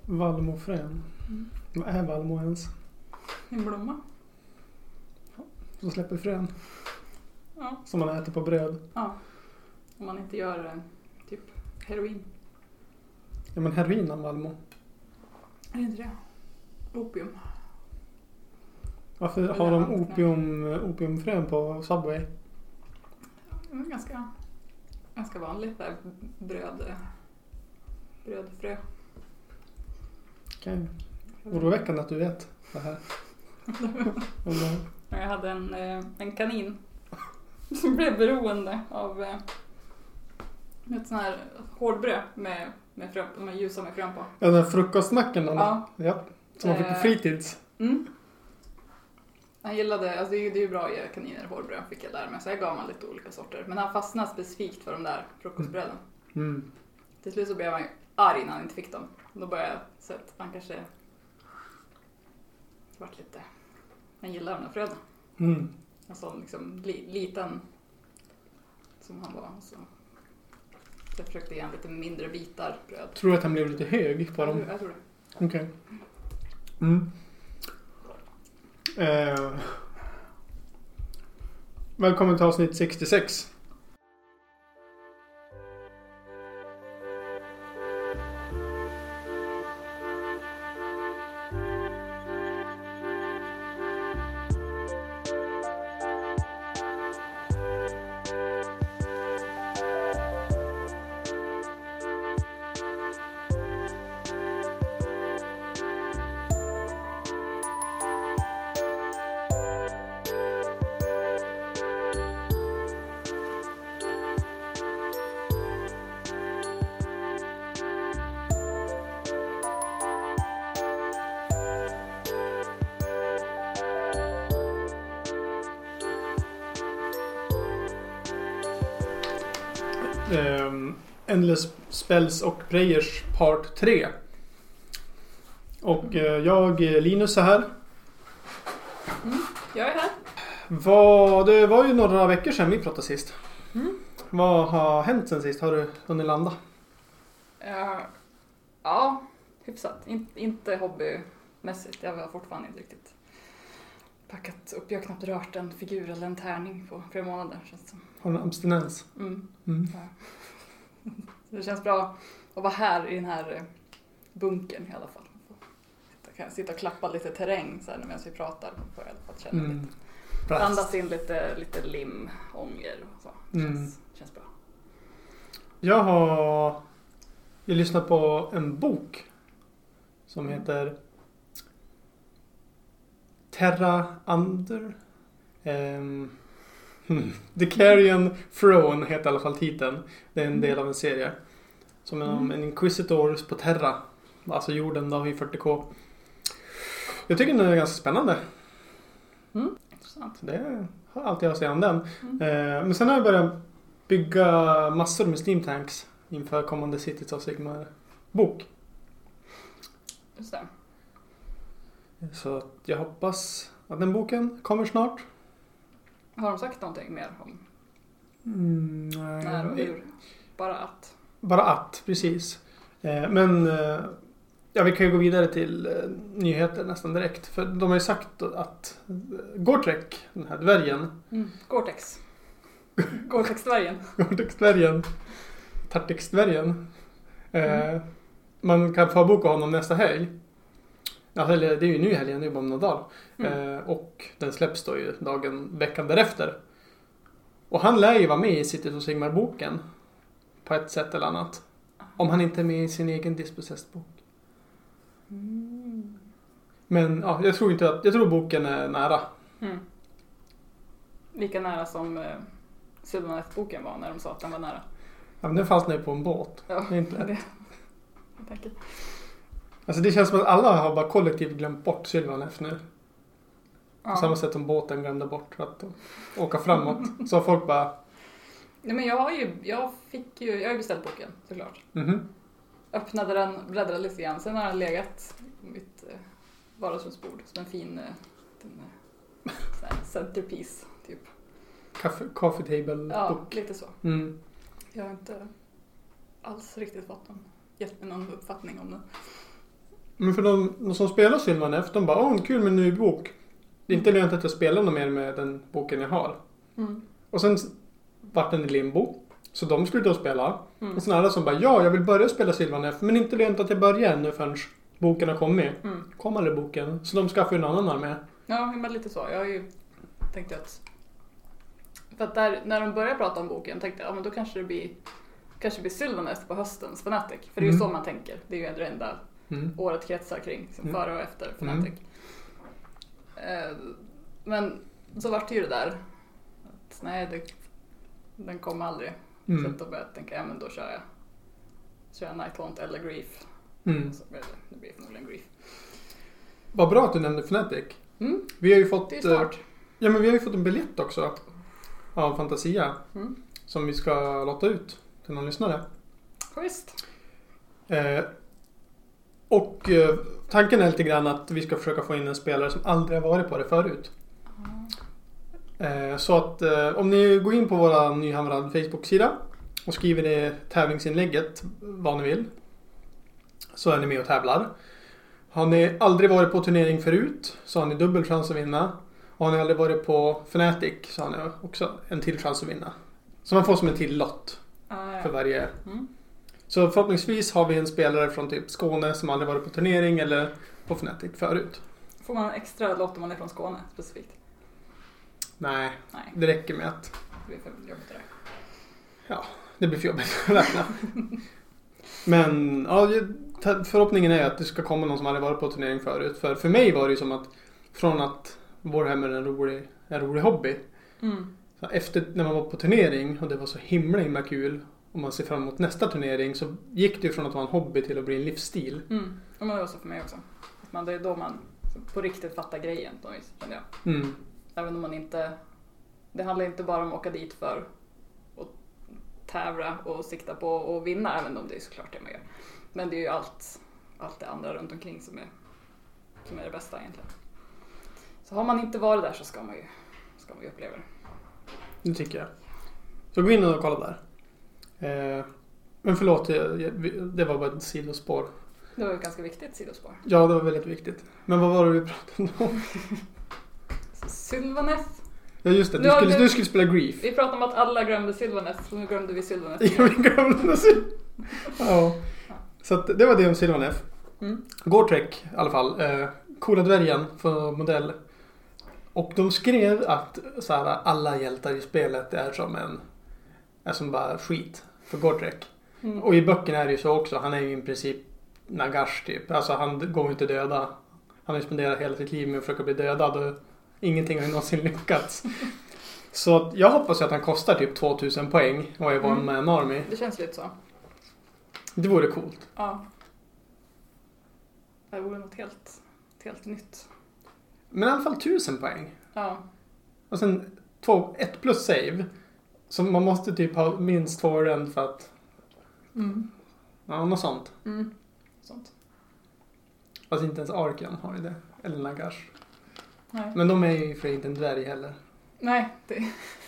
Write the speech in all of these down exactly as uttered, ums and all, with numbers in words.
Vallmofrön. Mm. Vad är vallmo ens? En blomma. Som släpper frön. Ja. Som man äter på bröd. Ja. Om man inte gör eh, typ heroin. Ja, men heroin av vallmo. Är det inte det? Opium. Varför har de opium, opiumfrön på Subway? Det är ganska, ganska vanligt där. Bröd, brödfrö. Okej. Oroväckande att du vet det här. Jag hade en, en kanin som blev beroende av ett sån här hårdbröd med, med, frö, med ljusa med frön på. Ja, den här frukostmacken då? Ja. Ja. Som man fick på fritids. Mm. Han gillade, alltså det är ju bra att ge kaniner hårdbröd, fick jag lära mig. Så jag gav han lite olika sorter. Men han fastnade specifikt för de där frukostbröden. Mm. Till slut så blev han ju arg när han inte fick dem. Då började jag se att han kanske vart lite... Han gillar de där fröna. Mm. En sån liksom li, liten som han var. Så jag försökte ge han lite mindre bitar bröd. Tror du att han blev lite hög på jag dem? Tror, jag tror det. Okej. Okay. Mm. Eh. Välkommen till avsnitt sextiosex. Um, Endless Spells och Prayers part tre. Och uh, jag, Linus, är här. Mm, jag är här. Vad, det var ju några veckor sedan vi pratade sist. Mm. Vad har hänt sen sist? Har du hunnit landa? Uh, ja, hyfsat. In, inte hobbymässigt. Jag var fortfarande inte riktigt packat upp. Jag har knappt rört en figur eller en tärning på flera månader. Känns det som. Har du en abstinens? Mm. Mm. Ja. Det känns bra att vara här i den här bunkern i alla fall. Sitta, kan jag sitta och klappa lite terräng så här medan vi pratar. Får jag i alla fall känna Mm. lite. Andas in lite, lite lim, ånger och så. Det känns, mm. känns bra. Jag har jag lyssnat på en bok som mm. heter Terra Under. Um, The Clarion Throne heter i alla fall titeln. Det är en del av en serie som är mm. en Inquisitors på Terra, alltså jorden då i fyrtio K. Jag tycker den är ganska spännande. Mm. Intressant. Det har alltid jag att säga om den. Mm. Eh, men sen har jag börjat bygga massor med Steam Tanks inför kommande Cities of Sigmar bok. Just det. Så att jag hoppas att den boken kommer snart. Har de sagt någonting mer om mm, nej. när och hur? Bara att. Bara att, precis. Eh, men eh, ja, vi kan ju gå vidare till eh, nyheter nästan direkt. För de har ju sagt att eh, Gortrek, den här dvärgen. Mm. Gore-Tex. Gore-Tex-dvärgen. Gore-Tex-dvärgen. Tartex-dvärgen. Eh, mm. Man kan få boka honom nästa helg. Ja, eller det är ju nu helgen, det är ju bara om några dagar. Mm. Eh, och den släpps då ju dagen, veckan därefter. Och han lär ju vara med i Cities of Sigmar-boken. På ett sätt eller annat. Om han inte är med i sin egen Dispossessed-bok. Mm. Men ja, jag tror inte att, jag tror boken är nära. Mm. Lika nära som eh, Sylvaneth-boken var när de sa att den var nära. Ja, men den fastnar ju på en båt. Ja, det är inte lätt. Det, jag tänker. Alltså det känns som att alla har bara kollektivt glömt bort Sylvaneth nu. Ja. På samma sätt som båten glömde bort att åka framåt. Så folk bara... Nej, men jag har ju, jag fick ju, jag har ju beställt boken såklart. Mm-hmm. Öppnade den, bläddrade lite grann. Sen har den legat på mitt eh, vardagsrumsbord som en fin den, sån här centerpiece typ. Coffee, coffee table ja, book. Lite så. Mm. Jag har inte alls riktigt fått någon, gett mig någon uppfattning om den. Men för de, de som spelar Sylvaneth, de bara, åh, en kul med en ny bok. Det är inte lönt att jag spelar något mer med den boken jag har. Mm. Och sen vart den i limbo. Så de skulle då spela. Mm. Och sen alla som bara, ja, jag vill börja spela Sylvaneth. Men inte lönt att jag börjar nu förrän boken har kommit. Mm. Kom aldrig boken. Så de skaffar ju en annan armé. Ja, men lite så. Jag har ju tänkt att... För att där, när de började prata om boken tänkte jag, ja men då kanske det blir... Kanske blir Sylvaneth på höstens Fnatic. För det är ju Mm. så man tänker. Det är ju det enda Mm. året kretsar kring. Som Mm. före och efter Fnatic. Mm. Eh, men så vart det ju det där. Att, nej, det, den kommer aldrig. Mm. Så att då började jag tänka, ja men då kör jag. Kör jag Nighthaunt eller Grief. Mm. Så blir det, det blir förmodligen Grief. Vad bra att du nämnde Fnatic. Mm. Vi har ju fått... Det är smart. eh, Ja, men vi har ju fått en biljett också. Av Fantasia. Mm. Som vi ska lotta ut till någon lyssnare. Schysst. Eh, och eh, tanken är lite grann att vi ska försöka få in en spelare som aldrig har varit på det förut. Eh, så att eh, om ni går in på våra Nyhamrad Facebook-sida och skriver det tävlingsinlägget vad ni vill, så är ni med och tävlar. Har ni aldrig varit på turnering förut så har ni dubbel chans att vinna. Och har ni aldrig varit på Fnatic så har ni också en till chans att vinna. Så man får som en till lott Ah, ja. för varje. Mm. Så förhoppningsvis har vi en spelare från typ Skåne som aldrig varit på turnering eller på Fnatic förut. Får man en extra lott om man är från Skåne specifikt? Nej, Nej, det räcker med att det blir för jobbigt det där. ja, det blir för jobbigt att räkna. Men ja, förhoppningen är att det ska komma någon som aldrig varit på turnering förut. För för mig var det ju som att från att Warhammer är en rolig, en rolig hobby. Mm. Så efter när man var på turnering och det var så himla himla kul och man ser fram emot nästa turnering så gick det ju från att vara en hobby till att bli en livsstil. Mm. Och det var så för mig också. Att man, det är då man på riktigt fattar grejen på något vis, känner jag. Mm. Även om man inte... Det handlar inte bara om att åka dit för att tävla och sikta på och vinna, även om det är såklart det man gör. Men det är ju allt, allt det andra runt omkring som är, som är det bästa egentligen. Så har man inte varit där så ska man ju, ska man ju uppleva det. Det tycker jag. Så gå in och kolla där. Eh, men förlåt, jag, jag, det var bara ett sidospår. Det var ju ett ganska viktigt sidospår. Ja, det var väldigt viktigt. Men vad var det vi pratade om? Sylvaneth. Ja, just det. Du Nu har skulle, du- du skulle spela Grief. Vi pratade om att alla glömde Sylvaneth, så nu glömde vi Sylvaneth. Ja, vi glömde Syl- ja. Så att det var det om Sylvaneth. Mm. Gore-Trek i alla fall. Eh, coola dvärgen för modell. Och de skrev att så här, alla hjältar i spelet är som en är som bara skit för Gore-Trek. Mm. Och i böckerna är det ju så också. Han är ju i princip Nagash typ. Alltså han går ju inte döda. Han har ju spenderat hela sitt liv med att försöka bli dödad och ingenting har ju någonsin lyckats. Så att jag hoppas att han kostar typ tvåtusen poäng och är van Mm. med en army. Det känns lite så. Det vore coolt. Ja. Det vore något helt, helt nytt. Men i alla fall tusen poäng. Ja. Och sen två, ett plus save. Så man måste typ ha minst två rend för att... Mm. Ja, något sånt. Mm. Sånt. Fast inte ens Arkan har ju det. Eller Nagash. Nej. Men de är ju för inte en dvärg heller. Nej, det...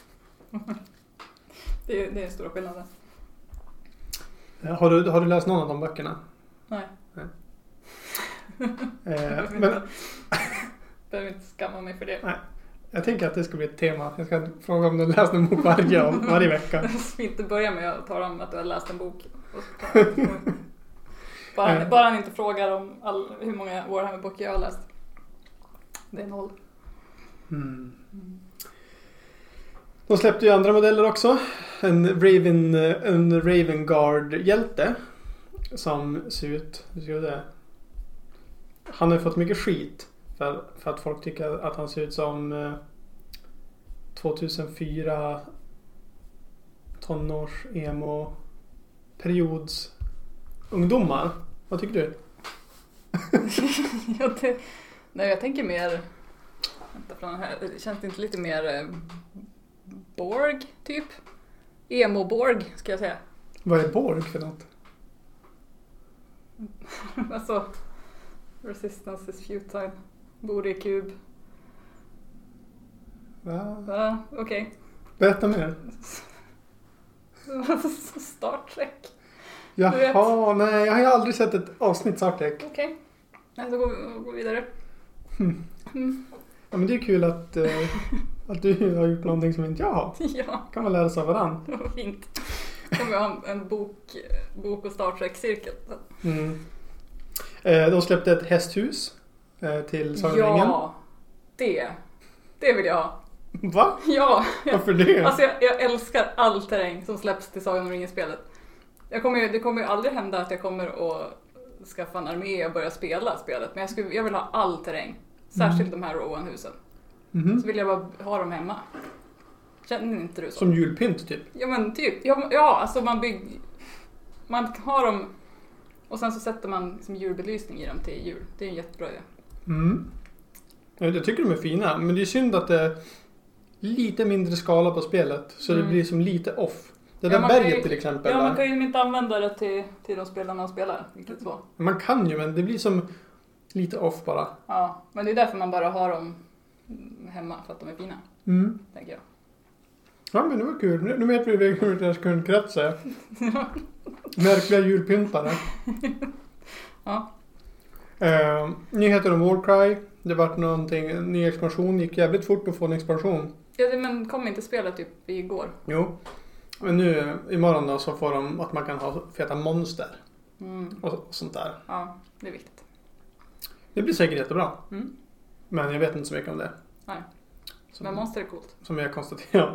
det, är, det är stora skillnader. Har du, har du läst någon av de böckerna? Nej. Nej. Jag Eh, behöver men inte- behöver inte skamma mig för det. jag tänker att det ska bli ett tema. Jag ska fråga om du har läst en bok varje, av- varje vecka. Inte börja med att tala om att du har läst en bok. Och så- bara, bara han inte frågar om all, hur många Warhammer-böcker jag har läst. Det är noll. Mm. De släppte ju andra modeller också. En Raven, en Raven Guard-hjälte. Som ser ut... Hur ska det? Han har fått mycket skit. För, för att folk tycker att han ser ut som eh, tvåtusenfyra tonårs emo periods ungdomar. Vad tycker du? Ja, det, nej, jag tänker mer... Vänta, från här. Det känns inte lite mer eh, Borg, typ? Emo-Borg, ska jag säga. Vad är Borg för något? Alltså, resistance is futile. Bor i kub. Va? Ja, okej. Berätta mer. Star Trek. Jaha, nej, jag har ju aldrig sett ett avsnitt Star Trek. Okej. Nej, då går vi går vidare. Mm. Mm. Ja, men det är kul att, eh, att du har gjort någonting som inte jag har. Ja, Kan man lära sig av varandra. det var fint. Kommer jag ha en bok, bok och Star Trek-cirkel. Mm. Eh, de släppte ett hästhus eh, till Sagan om ringen. Ja, det. Det vill jag ha. Va? Ja. Varför det? Alltså jag, jag älskar all terräng som släpps till Sagan om ringen-spelet. Jag kommer ju, det kommer ju aldrig hända att jag kommer att skaffa en armé och börja spela spelet. Men jag, skulle, jag vill ha all terräng. Särskilt mm. de här Rowan-husen. Mm-hmm. Så vill jag bara ha dem hemma. Känner inte du så? Som julpynt typ? Ja men typ. Ja, ja alltså man bygger... Man har dem... Och sen så sätter man liksom julbelysning i dem till jul. Det är en jättebra idé. Mm. Jag tycker de är fina. Men det är synd att det är lite mindre skala på spelet. Så mm. det blir som lite off. Det där ja, berget ju, till exempel. Ja, man kan ju inte använda det till, till de spelarna som spelar. Riktigt så. Man kan ju, men det blir som lite off bara. Ja, men det är därför man bara har dem hemma. För att de är fina. Mm. Tänker jag. Ja, men det var kul. Nu, nu vet vi hur deras kundkrets är. Märkliga julpyntare. Ja. Uh, nyheter om Warcry. Det var någonting, en ny expansion. Gick jävligt fort att få en expansion. Ja, det, men kom inte spelet typ igår? Jo. Men nu, imorgon då, så får de att man kan ha feta monster. Mm. Och, och sånt där. Ja, det är viktigt. Det blir säkert jättebra. Mm. Men jag vet inte så mycket om det. Nej. Som, men monster är coolt. Som jag konstaterar.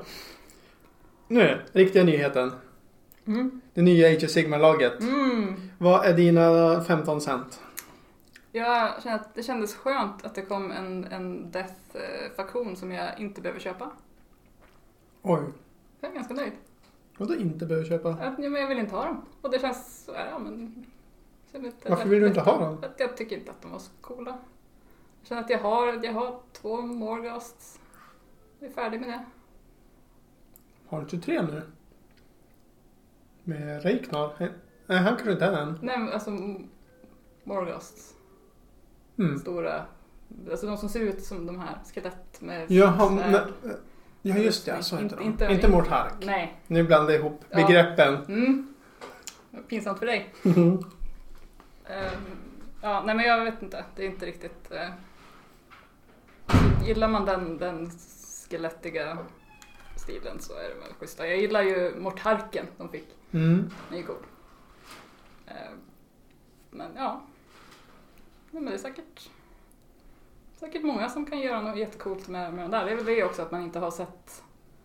Nu, riktiga nyheten. Mm. Det nya Age of Sigmar-laget. Mm. Vad är dina femton cent? Jag känner att det kändes skönt att det kom en, en Death-faktion som jag inte behöver köpa. Oj. Jag är ganska nöjd. Vadå inte behöver köpa? Att, ja, men jag vill inte ha dem. Och det känns så här, ja men... Inte, varför vill du inte ha dem? Att jag tycker inte att de var så coola. Jag känner att jag har, jag har två Morghasts. Jag är färdig med det. Har du tjugotre nu? Med Reiknar? Nej, han kanske inte är än. Nej, men alltså Morghasts. Mm. Stora, alltså de som ser ut som de här skelett med... Jaha, men, ja just det, så heter de. Inte, inte Mortark. Nej. Nu blandar jag ihop ja. begreppen. Mm. Pinsamt för dig. Mm. Um, ja, nej men jag vet inte. Det är inte riktigt... Uh, gillar man den, den skelettiga stilen så är det väl schyssta. Jag gillar ju Mortarken de fick. Mm. Den är ju cool. Uh, men ja. Nej, men det är säkert... Säkert många som kan göra något jättecoolt med, med den där. Det är väl det också att man inte har sett...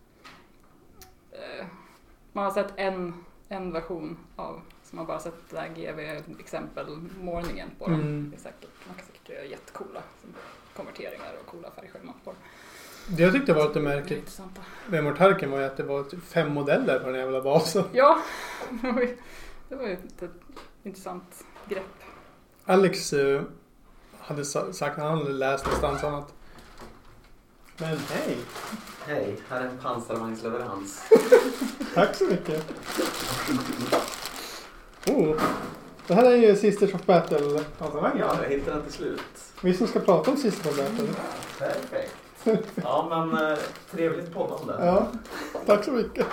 Uh, man har sett en, en version av... Så man bara sett det där G V-exempel-målningen på dem. Mm. Det är säkert, man kan säkert göra jättecoola konverteringar och coola färgscheman på dem. Det jag tyckte var lite märkligt med Mortarken var ju att det var typ fem modeller på den jävla basen. Ja, det var ju, det var ju ett, ett intressant grepp. Alex uh, hade sagt att han hade läst någonstans annat. Men hej! Hej, här är en pansarvagnsleverans. Tack så mycket. Oh, det här är ju Sisters of Battle. Ja, jag hittade den till slut. Vi som ska prata om Sisters of Battle. Perfekt. Ja, men eh, trevligt poddande. Ja, tack så mycket.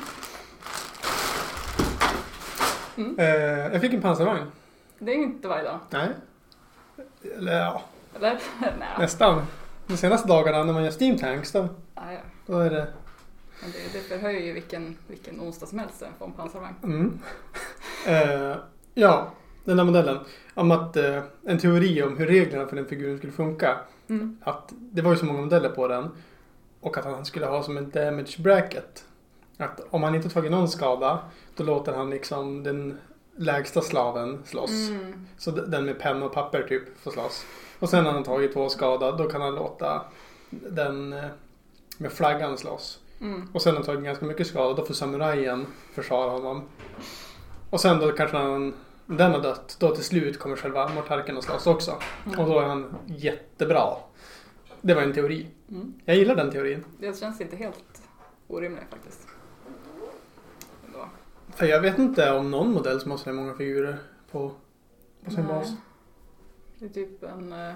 Mm. Eh, jag fick en pansarvagn. Det är ju inte varje dag. Nej. Eller ja. Eller? Nej. Nästan. De senaste dagarna när man gör Steam Tanks då, Ah, ja. då är det... Men det, det förhöjer ju vilken, vilken onsdag som helst få en pansarvagn. Mm. eh, ja, den där modellen. Om att eh, en teori om hur reglerna för den figuren skulle funka. Mm. Att det var ju så många modeller på den. Och att han skulle ha som en damage bracket. Att om han inte tagit någon skada, då låter han liksom den lägsta slaven slåss. Mm. Så den med penna och papper typ får slåss. Och sen när han tagit två skada, då kan han låta den med flaggan slåss. Mm. Och sen när han tagit ganska mycket skada, då får samurajen försvara honom. Och sen då kanske han, den har dött, då till slut kommer själva Mortarken att slåss också. Mm. Och då är han jättebra. Det var en teori. Mm. Jag gillar den teorin. Det känns inte helt orimligt faktiskt. Ändå. För jag vet inte om någon modell som har så många figurer på, på sin bas. Det är typ en uh,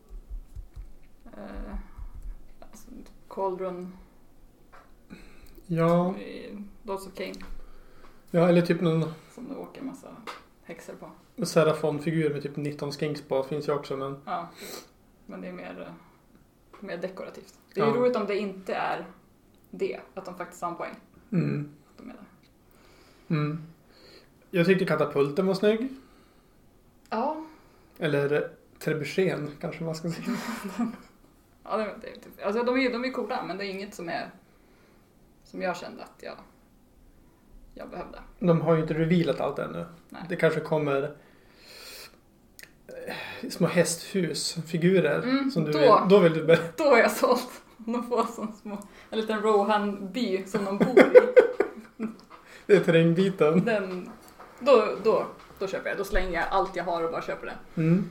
uh, alltså, Cauldron Ja. i Lords of Cain. Ja, eller typ någon... Som det åker en massa häxor på. Och Serafon-figur med typ nitton skinks på finns ju också, men... Ja, men det är mer, mer dekorativt. Det är ju Ja. roligt om det inte är det, att de faktiskt har en poäng. Mm. De är där. Mm. Jag tyckte katapulten var snygg. Ja, Eller trebuchet kanske man ska säga. ja det, det, det, alltså de är, de är coola, men det är inget som är som jag kände att jag, jag behövde. De har ju inte revealat allt ännu. Nej. Det kanske kommer eh, små hästhusfigurer. Mm, som du då. vill, då vill du börja. Då är jag såld. De får som små, en liten Rohan-by som de bor i. Det är terrängbiten. Den, då, då, då köper jag. Då slänger jag allt jag har och bara köper det. Mm.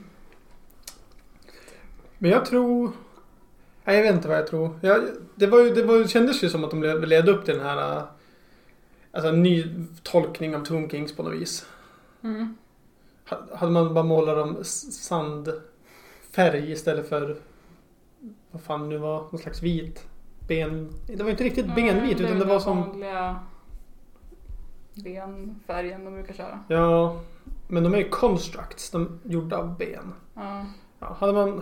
Men jag tror... Nej, jag vet inte vad jag tror. Jag, det, var ju, det var, kändes ju som att de ledde upp till den här... Alltså en ny tolkning av Tomb Kings på något vis. Mm. Hade man bara målat dem sandfärg istället för... Vad fan nu var, någon slags vit ben... Det var inte riktigt benvit, utan det var som... vanliga benfärgen de brukar köra. Ja, men de är ju constructs, de är gjorda av ben. Ja. Ja, hade man...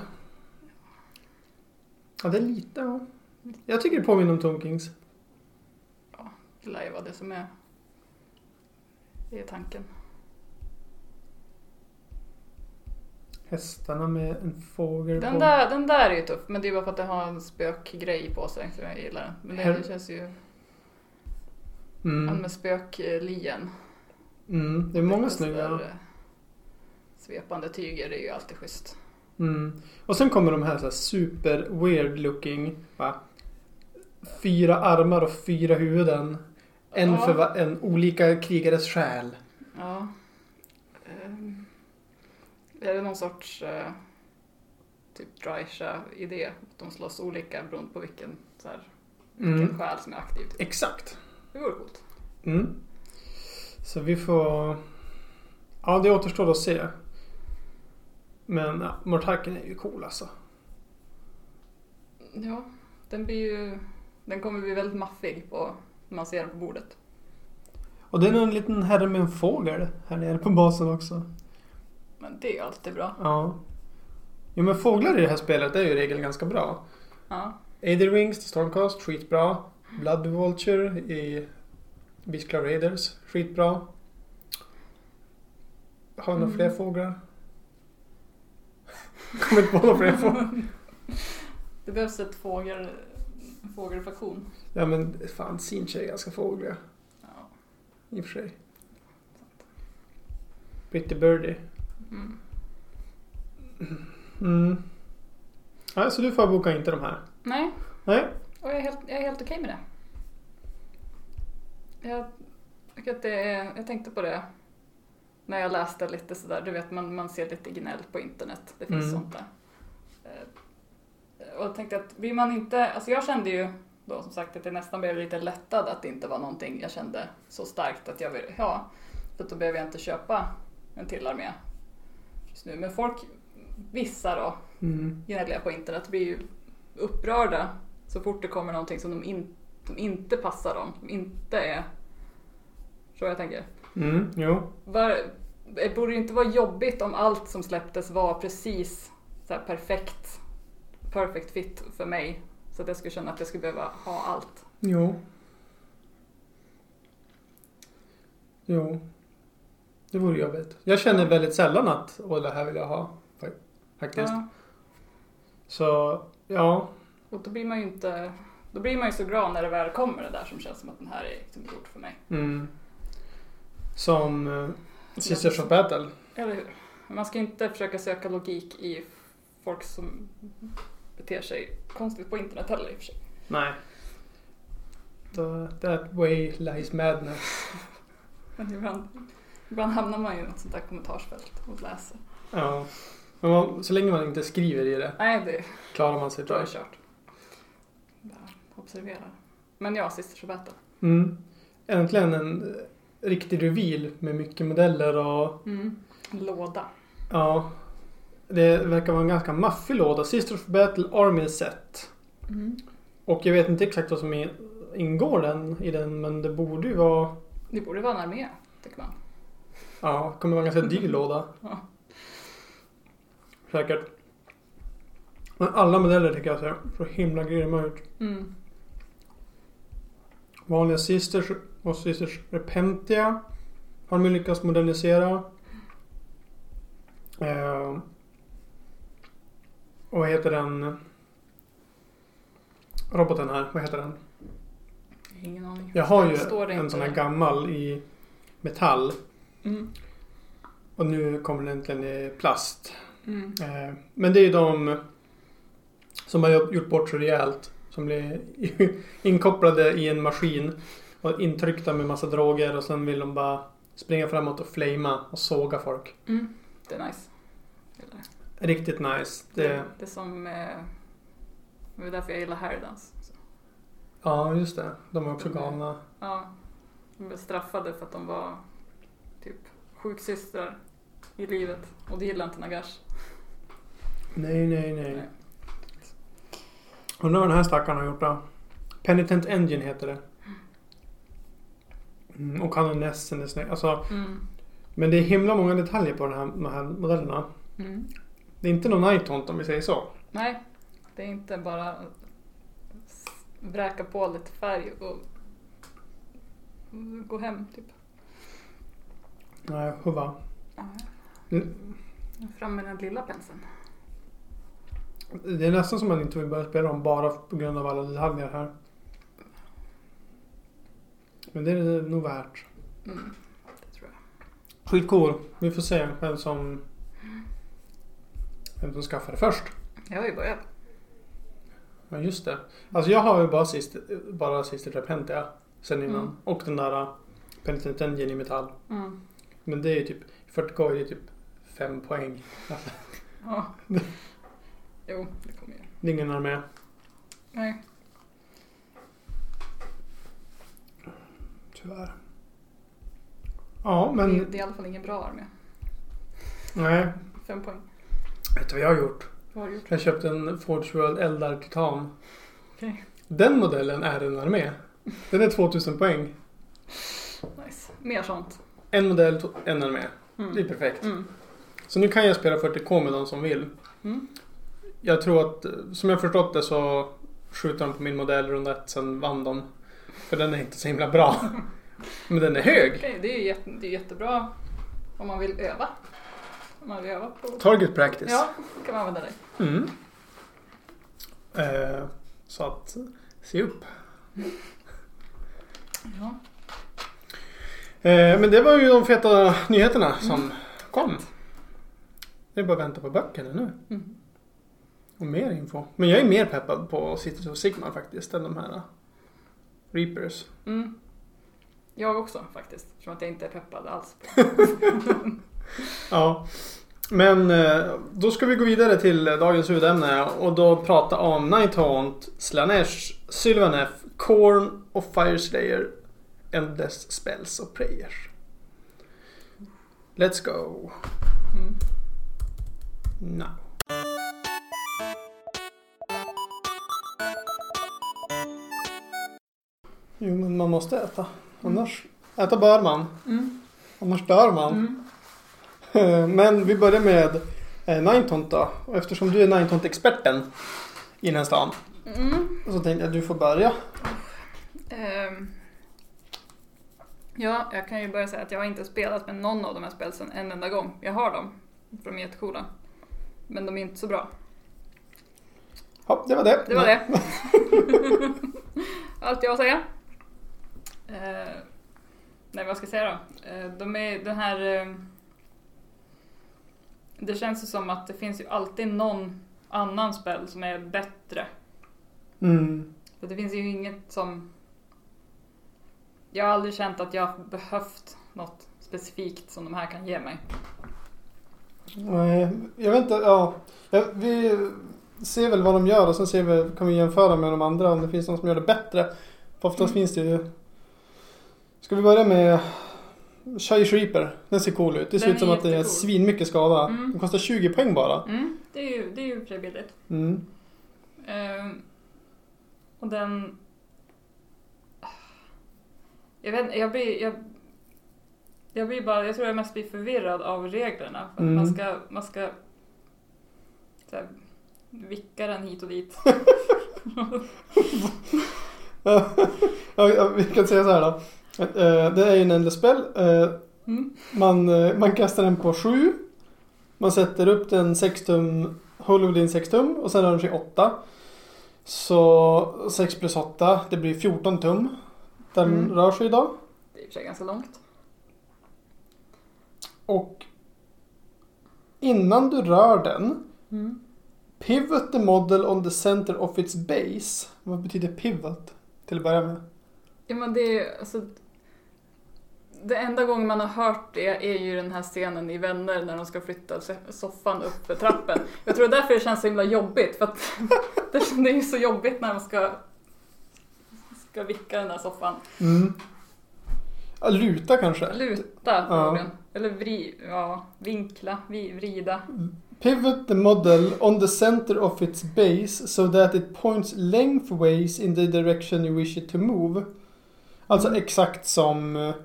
Ja, det är lite, ja. Jag tycker det påminner om Tomb Kings. Ja, det lär ju vara det som är, det är tanken. Hästarna med en fågel Den på. där, den där är ju tuff, men det är bara för att det har en spökgrej på sig så jag gillar den. Men det, Her- det känns ju... Mm. Han med spöklien. Mm, det är många Lite snygga. sådär, eh, svepande tyger, det är ju alltid schysst. Mm. Och sen kommer de här, så här super weird looking. Va? Fyra armar och fyra huvuden. En Ja. för va- en olika krigares själ. Ja. Ehm, är det någon sorts eh, typ Drycha-idé? Att de slåss olika beroende på vilken, så här, vilken Mm. själ som är aktiv. Typ. Exakt. Det vore coolt. Mm. Så vi får... Ja, det återstår att se. Men ja, Mortarken är ju cool alltså. Ja, den blir ju... Den kommer bli väldigt maffig på, när man ser den på bordet. Och det är en liten herre med en fågel här nere på basen också. Men det är alltid bra. Ja. Jo, men fåglar i det här spelet är ju i regel ganska bra. Ja. Aether Wings till Stormcast, skitbra. Blood Vulture i Beastclaw Raiders, skitbra. Har vi några Mm. fler fåglar? Kommer inte på några fler fåglar. Det behövs ett fågel, en fågelfaktion. Ja, men fan, Sinch är ganska fågliga. Ja. I och för sig. Pretty Birdie. Mm. Mm. Ja, så du får boka inte de här. Nej, Nej. och jag är helt, jag är helt okej med det. Jag, tycker att det är, jag tänkte på det när jag läste lite sådär. Du vet, man, man ser lite gnäll på internet. Det finns Mm. sånt där. Eh, Och jag tänkte att vill man inte... Alltså jag kände ju då som sagt att jag nästan blev lite lättad att det inte var någonting jag kände så starkt att jag vill ha. För då behöver jag inte köpa en till armé just nu. Men folk, vissa då, Mm. gnälliga på internet, blir ju upprörda så fort det kommer någonting som de, in, som inte passar dem. Som inte är... Så jag tänker. Mm, jo. Var, det borde inte vara jobbigt om allt som släpptes var precis så här perfekt, perfect fit för mig. Så att jag skulle känna att jag skulle behöva ha allt. Jo. Jo. Det vore jobbigt. Jag känner väldigt sällan att åh, det här vill jag ha. Faktiskt. Ja. Så, ja. Och då blir man ju inte... Då blir man ju så glad när det väl kommer det där som känns som att den här är liksom gjord för mig. Mm. Som uh, Sisters of Battle. Eller hur? Men man ska inte försöka söka logik i folk som beter sig konstigt på internet heller i och för sig. Nej. The, that way lies madness. Men ibland, ibland hamnar man ju i ett sånt där kommentarsfält och läser. Ja. Men man, så länge man inte skriver i det Nej, det klarar man sig tror bra. jag är kört. Bara observera. Men ja, Sisters of Battle. Mm. Äntligen en riktig reveal med mycket modeller och Mm. Låda. ja, det verkar vara en ganska maffig låda. Sisters of Battle Army Set. Mm. Och jag vet inte exakt vad som är, ingår den, i den, men det borde ju vara... Det borde vara en armé, tycker man. Ja, det kommer vara en ganska dyr låda. Ja. Säkert. Men alla modeller tycker jag ser så himla grymma ut. Mm. Vanliga Sisters och Sisters Repentia har de lyckats modernisera. Eh, och vad heter den roboten här? Vad heter den? Ingen aning. Jag har ju Står det en inte- sån här gammal i metall. Mm. Och nu kommer den äntligen i plast. Mm. Eh, men det är ju de som har gjort bort så rejält. Som blir inkopplade i en maskin. Och intryckta med massa droger. Och sen vill de bara springa framåt och flama och såga folk. Mm. Det är nice. Eller, Riktigt nice. det, Det, det är som... Eh, det är därför jag gillar Harridans. Så, ja, just det. De är också De är- galna. ja. De blev straffade för att de var typ sjuksystrar i livet. Och det gillar inte Nagash. Nej, nej, nej. Nej. Undrar vad den här stackaren har gjort då. Penitent Engine heter det. Mm, och han är nästan är snygg. Alltså, Mm. men det är himla många detaljer på den här, de här modellerna. Mm. Det är inte någon Nighthaunt om vi säger så. Nej, det är inte bara s- vräka på lite färg och gå hem typ. Nej, huva. Mm. Fram med den lilla penseln. Det är nästan som man inte vill börja spela dem bara på grund av alla detaljer här. Men det är nog värt. Mm, det tror jag. Skitcool. Vi får se vem som vem som skaffar det först. Jag har ju börjat. Ja, just det. Alltså jag har ju bara sist bara sist Repentia sen innan. Mm. Och den där Penitent Engine i metall. Mm. Men det är ju typ fyrtio K är ju typ fem poäng. Ja. Jo, det kommer ju. Det är ingen armé. Nej. Tyvärr. Ja, Det, är, men det är i alla fall ingen bra armé. nej. Fem poäng. Vet du vad jag har gjort? Vad har du gjort? Jag köpte en Forge World Eldar Titan. Okej. Den modellen är en armé. Den är tvåtusen poäng. Nice. Mer sånt. En modell, to- en armé. Det är Mm. perfekt. Mm. Så nu kan jag spela fyrtio K med de som vill. Mm. Jag tror att, som jag förstått det så skjuter de på min modell runda ett, sen vann de. För den är inte så himla bra. Men den är hög. Okej, det är ju jätte, det är jättebra om man vill öva. Om man vill öva på... Target practice. Ja, kan man använda det. Mm. Eh, så att, se upp. Ja. Eh, men det var ju de feta nyheterna som kom. Det är bara att vänta på böckerna nu. Mm. Och mer info. Men jag är mer peppad på Cities of Sigmar faktiskt än de här uh, Reapers. Mm. Jag också faktiskt. Eftersom att jag inte är peppad alls. Ja. Men eh, då ska vi gå vidare till dagens huvudämne och då prata om Nighthaunt, Slanesh, Sylvaneth, Khorne och Fireslayer, Endless Spells och Prayers. Let's go. Mm. Now. Jo, men man måste äta. Annars äta bör man. Mm. Annars dör man. Mm. Men vi börjar med eh, Nighthaunt då. Och eftersom du är Nighthaunt-experten i den här stan Mm. så tänkte jag att du får börja. Ehm. Ja, jag kan ju börja säga att jag har inte spelat med någon av de här spelsen en enda gång. Jag har dem, för de är jättecoola. Men de är inte så bra. Ja, det var det. Det var det. Allt jag har att säga. Eh, nej, vad ska jag säga då? Eh, de är den här... Eh, det känns ju som att det finns ju alltid någon annan spel som är bättre. Mm. För det finns ju inget som... Jag har aldrig känt att jag har behövt något specifikt som de här kan ge mig. Nej, jag vet inte. Ja, Ja, vi ser väl vad de gör och sen ser vi, kan vi jämföra med de andra om det finns någon som gör det bättre. För oftast Mm. finns det ju... Ska vi börja med Shire Reaper? Den ser cool ut. Det ser Den ut som är att det är jättecool. svinmycket skada. Mm. Den kostar tjugo poäng bara. Mm, det är ju, det är ju för sig billigt. Mm. Ehm, och den... Jag vet inte, jag blir... Jag, Jag blir bara, jag tror jag mest blir förvirrad av reglerna. För Mm. man ska, man ska så här, vicka den hit och dit. Ja, ja, vi kan säga så här då. Eh, Det är ju en endless spel. Eh, Mm. Man, eh, man kastar den på sju. Man sätter upp den sex tum, håller din sex tum och sen rör den sig åtta. Så sex plus åtta, det blir fjorton tum. Den Mm. rör sig idag. Det är i och för sig ganska långt. Och innan du rör den, Mm. pivot the model on the center of its base. Vad betyder pivot till att börja med? Ja, men det är alltså, det enda gången man har hört det är ju den här scenen i Vänner när de ska flytta soffan upp för trappen. Jag tror därför det känns så himla jobbigt, för att det är ju så jobbigt när de ska ska vicka den här soffan. Mm. Ja, luta kanske. Luta, Ja. eller vri, ja, vinkla, vi, vrida. Pivot the model on the center of its base so that it points lengthways in the direction you wish it to move. Alltså Mm. exakt som eh,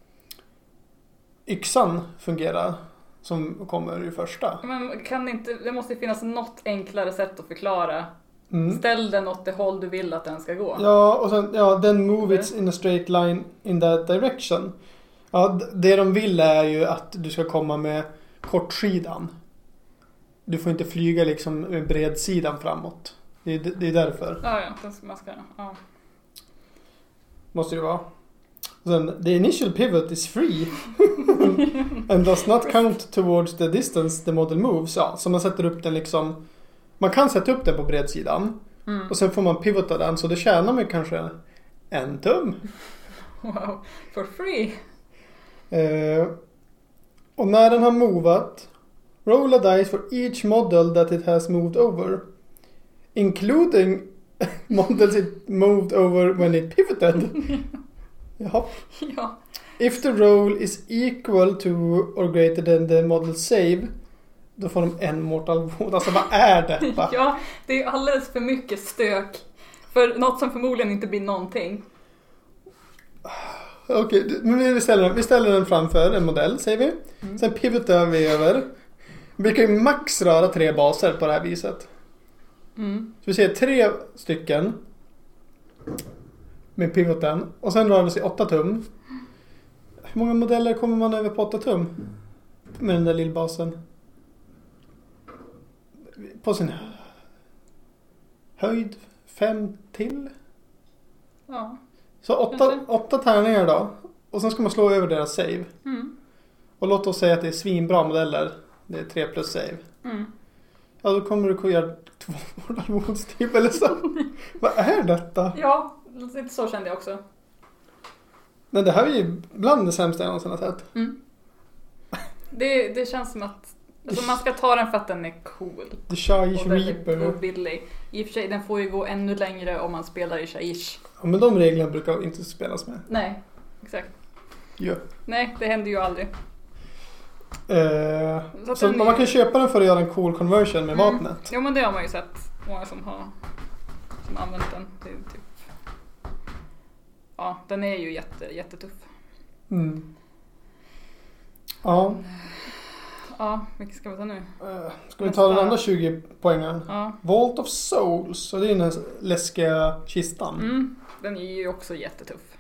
yxan fungerar, som kommer i första. Men kan inte, det måste finnas något enklare sätt att förklara. Mm. Ställ den åt det håll du vill att den ska gå. Ja, och sen, ja, then move it in a straight line in that direction. Ja, d- det de vill är ju att du ska komma med kortsidan. Du får inte flyga liksom med bredsidan framåt. Det är, det är därför. Ja, ja, den ska, man ska, ja. Måste det vara. Och sen, the initial pivot is free. And does not count towards the distance the model moves. Ja, så man sätter upp den liksom. Man kan sätta upp den på bredsidan. Mm. Och sen får man pivota den. Så det tjänar man kanske en tum. Wow, for free. Eh, och när den har movat, roll a dice for each model that it has moved over, including models it moved over when it pivoted. Jaha. Ja. If the roll is equal to or greater than the model save, då får de en mortal wound. Alltså vad är detta? Ja, det är alldeles för mycket stök för något som förmodligen inte blir någonting. Okej, men vi ställer, vi ställer den framför en modell, säger vi. Mm. Sen pivotar vi över. Vi kan ju max röra tre baser på det här viset. Mm. Så vi ser tre stycken med pivoten. Och sen rör det sig åtta tum. Hur många modeller kommer man över på åtta tum? Med den där lillbasen. På sin höjd fem till. Ja. Så åtta, Kanske. åtta tärningar då. Och sen ska man slå över deras save. Mm. Och låt oss säga att det är svinbra modeller. Det är tre plus save. Mm. Ja, då kommer du kunna göra två mortalvårdstyp eller så. Vad är detta? Ja, lite så kände jag också. Nej, det här är ju bland det sämsta jag någonsin har sett. Mm. Det, det känns som att alltså man ska ta den för att den är cool. The Shaiish Och väldigt Reaper. och billig. I och för sig, den får ju gå ännu längre om man spelar i Shaiish. Ja, men de reglerna brukar inte spelas med. Nej, exakt. Ja. Nej, det händer ju aldrig. Eh, Så att så den man är- kan köpa den för att göra en cool conversion med Mm. vapnet. Jo, men det har man ju sett. Många som har som använt den till typ. Ja, den är ju jätte, jättetuff. Mm. Ja. Ja, vilken ska vi ta nu? Eh, ska vi ta den andra tjugo poängen? Ja. Vault of Souls. Så det är den här läskiga kistan. Mm, den är ju också jättetuff.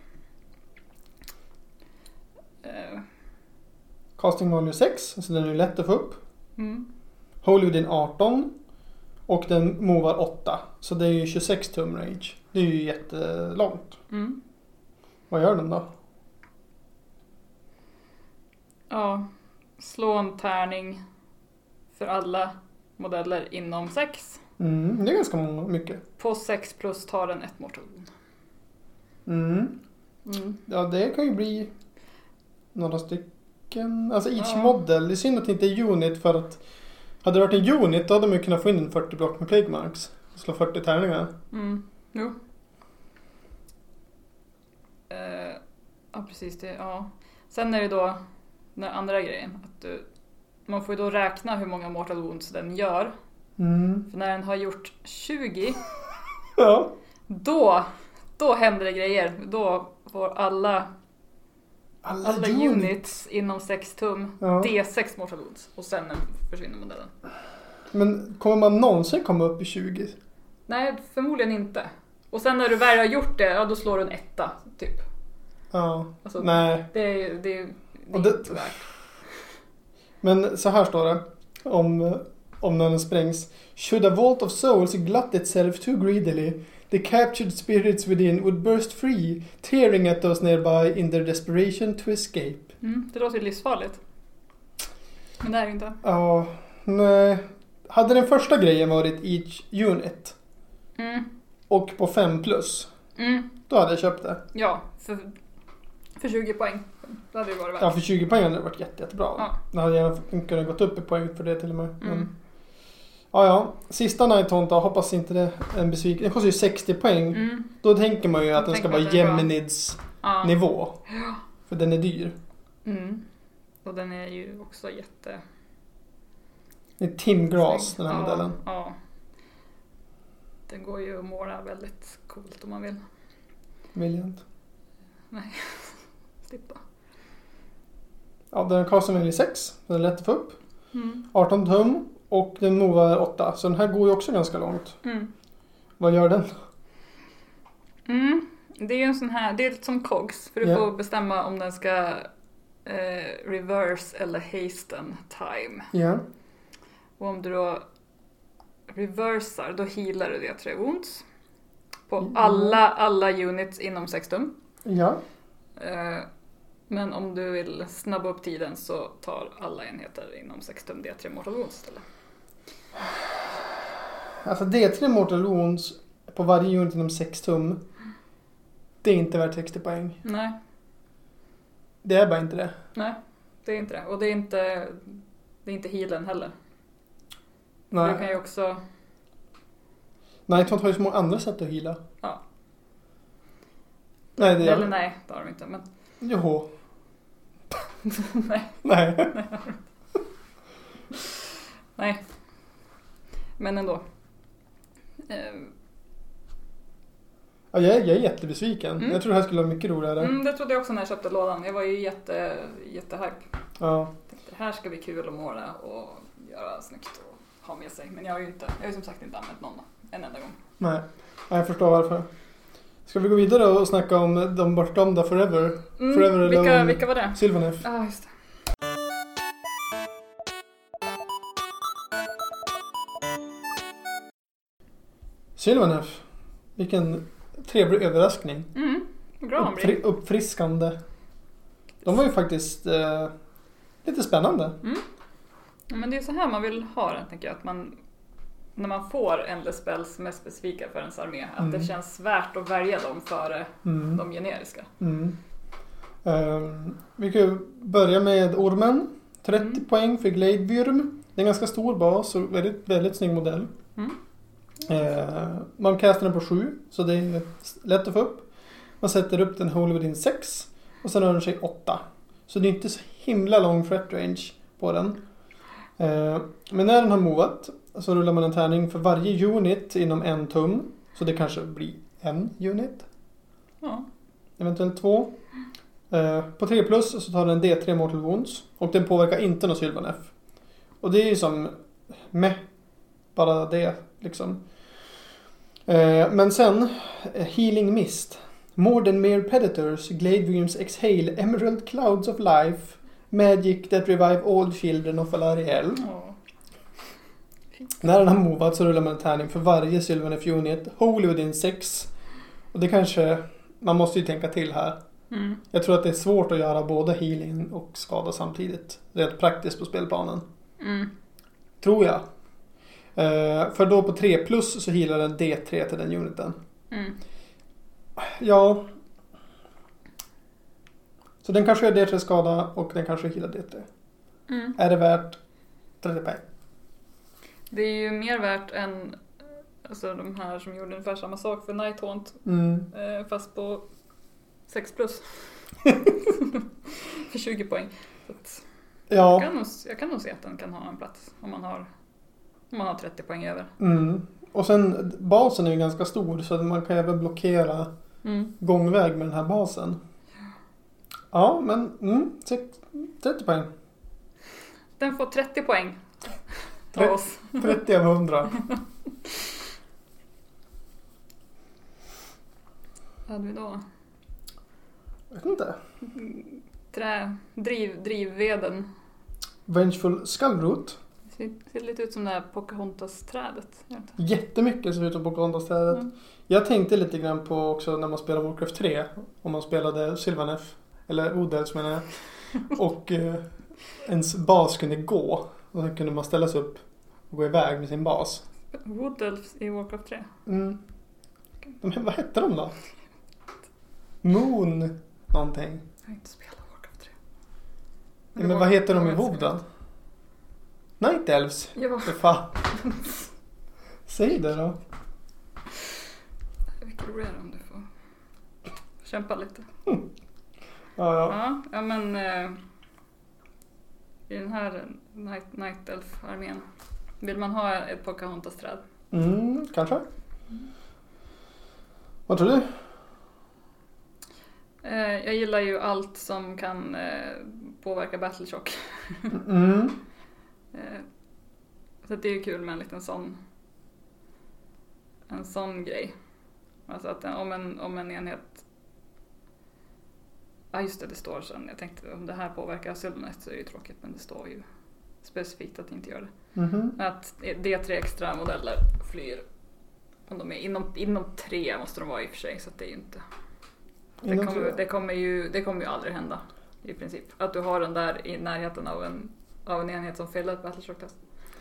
Eh, Casting value sex. Så den är lätt att få upp. mm. Holy within arton. Och den movar åtta. Så det är ju tjugosex tum range. Det är ju jättelångt. Mm. Vad gör den då? Ja, slå en tärning för alla modeller inom sex. Mm, det är ganska många, mycket. På sex plus tar den ett mortal. Mm. Mm. Ja, det kan ju bli några stycken. Alltså each Ja. model. Det är synd att det inte är unit, för att hade det varit en unit då hade man ju kunnat få in en fyrtio block med plague marks. Slå fyrtio tärningar. Mm. Jo. Eh, ja, precis det. Ja. Sen är det då den andra grejen. Att du, man får ju då räkna hur många mortal wounds den gör. Mm. För när den har gjort tjugo, Ja. då, då händer det grejer. Då får alla Alla, Alla units. units inom sex tum. Ja. D sex mortal wounds. Och sen försvinner modellen. Men kommer man någonsin komma upp i tjugo? Nej, förmodligen inte. Och sen när du väl har gjort det, ja då slår du en etta, typ. Ja, Alltså, nej. Det är, det är, det är Och det- inte värt. Men så här står det om, om när den sprängs. Should a vault of souls glut itself too greedily, the captured spirits within would burst free, tearing at those nearby in their desperation to escape. Mm, det låter ju livsfarligt. Men det är ju inte. Ja, nej. Hade den första grejen varit each unit Mm. och på fem plus, Mm. då hade jag köpt det. Ja, för, för tjugo poäng. Det hade ju varit värt. Ja, för tjugo poäng hade det varit jätte, jättebra. Ja. Då hade jag kunnat gått upp i poäng för det till och med. Men, Mm. ja, ja. Sista Nighthaunt då, hoppas inte det är en besviken. Den kostar ju sextio poäng. Mm. Då tänker man ju att Då den ska tänker vara man att den är bra. Geminids Ja. nivå. För den är dyr. Mm. Och den är ju också jätte... Det är Tim Grass, den här ja, modellen. Ja. Den går ju att måla väldigt coolt om man vill. Brilliant. Slippa. Ja, den kostar väl sex. Den är lätt att få upp. Mm. arton tum. Och den movar åtta. Så den här går ju också ganska långt. Mm. Vad gör den? Mm. Det är ju en sån här, det är lite som cogs. För du Ja. får bestämma om den ska eh, reverse eller hasten time. Ja. Och om du då reversar, då healar du det tre wounds. På Mm. alla, alla units inom sex tum. Ja. Eh, men om du vill snabba upp tiden så tar alla enheter inom sex tum D tre mortal wounds istället. Alltså D tre Mortal Wounds på varje unit inom sex tum. Det är inte värt sextio poäng. Nej, Det är bara inte det. nej, det är inte det. Och det är inte, det är inte healen heller. Nej. Du kan ju också... Nighthaunt har ju så många andra sätt att heala. Ja. Nej, det är... Eller nej, det har de inte. Men... Joho. nej. Nej. Nej. Men ändå. Eh, Ja, jag, är, jag är jättebesviken. Mm. Jag tror det här skulle vara mycket roligare. mm, det trodde jag också när jag köpte lådan. Jag var ju jätte, jättehype. Ja. Tänkte, det här ska bli kul att måla och göra snyggt och ha med sig. Men jag har ju inte, jag har ju som sagt inte använt någon en enda gång. Nej. Ja, jag förstår varför. Ska vi gå vidare och snacka om de bortdömda Forever? Mm, Forever vilka, Alone. vilka var det? Sylvaneth. Ja, ah, just det. Sylvaneth. Vilken trevlig överraskning. Mm, bra han Uppfri- blir. uppfriskande. De var ju faktiskt eh, lite spännande. Mm. Ja, men det är så här man vill ha det, tänker jag. Att man, när man får endless spells som är specifika för ens armé, att Mm. det känns värt att välja dem före Mm. de generiska. Mm. Um, vi kan ju börja med ormen. trettio Mm. poäng för Gladevyrm. Det är en ganska stor bas och väldigt, väldigt snygg modell. Mm. Uh, man kastar den på sju, så det är lätt att få upp. Man sätter upp den Holy Within sex och sen har den sig åtta. Så det är inte så himla lång threat range på den. Uh, men när den har movat så rullar man en tärning för varje unit inom en tum. Så det kanske blir en unit. Ja. Eventuellt två. Uh, på tre plus så tar den D tre Mortal Wounds. Och den påverkar inte någon Sylvaneth. Och det är ju som med bara det liksom. Uh, men sen uh, Healing Mist. More than mere predators, Gladevyrms exhale emerald clouds of life. Magic that revive all children of Alariel. Ja. När den har movat så rullar man en tärning för varje Sylvaneth unit. Holy Within sex. Och det kanske, man måste ju tänka till här. Mm. Jag tror att det är svårt att göra både healing och skada samtidigt. Rent praktiskt på spelplanen. Mm. Tror jag. Uh, för då på tre plus så healar den D tre till den uniten. Mm. Ja. Så den kanske gör D tre skada och den kanske healar D tre. Mm. Är det värt trettio poäng? Det är ju mer värt än alltså, de här som gjorde ungefär samma sak för Nighthaunt. Mm. Eh, fast på sex plus. För tjugo poäng. Så att Ja. jag, kan nog, jag kan nog se att den kan ha en plats om man har, om man har trettio poäng över. Mm. Och sen basen är ju ganska stor så att man kan även blockera Mm. gångväg med den här basen. Ja, men mm, trettio poäng. Den får trettio poäng. Ta Tre- oss. trettio av hundra. Vad hade vi då? Jag vet inte. Trä, driv, drivveden. Vengeful Skullroot. Ser, ser lite ut som det här Pocahontas-trädet. gör det inte? Jättemycket ser ut som Pocahontas-trädet. Mm. Jag tänkte lite grann på också när man spelar Warcraft tre. Om man spelade Sylvaneth. Eller Odels menar jag. Och eh, ens bas kunde gå. Och så kunde man ställa sig upp och gå iväg med sin bas. Wood Elves i Warcraft tre. Mm. De, vad hette de då? Moon någonting. Jag har inte spelat Warcraft tre. Ja, men vad heter de i WoW då? Night Elves? Ja. För fan. Säg det då. Det är mycket roligare om du får kämpa lite. Mm. Ja, ja. Ja, ja men eh, i den här Night, Night Elf-armén vill man ha ett Pocahontas-träd. Mm, kanske. Vad tror du? Eh, jag gillar ju allt som kan eh, påverka Battleshock. Mm. eh, så det är ju kul med en liten sån en sån grej. Alltså att om en, om en enhet. Ja just det, det står sen. Jag tänkte om det här påverkar Sylvaneth så är det ju tråkigt, men det står ju specifikt att det inte gör det. Mm-hmm. Att det är tre extra modeller flyr. Om de är inom, inom tre måste de vara i och för sig, så att det är ju inte. Det Inom kommer, tre? det, kommer ju, det kommer ju aldrig hända i princip. Att du har den där i närheten av en, av en enhet som failar ett Battleshock-test.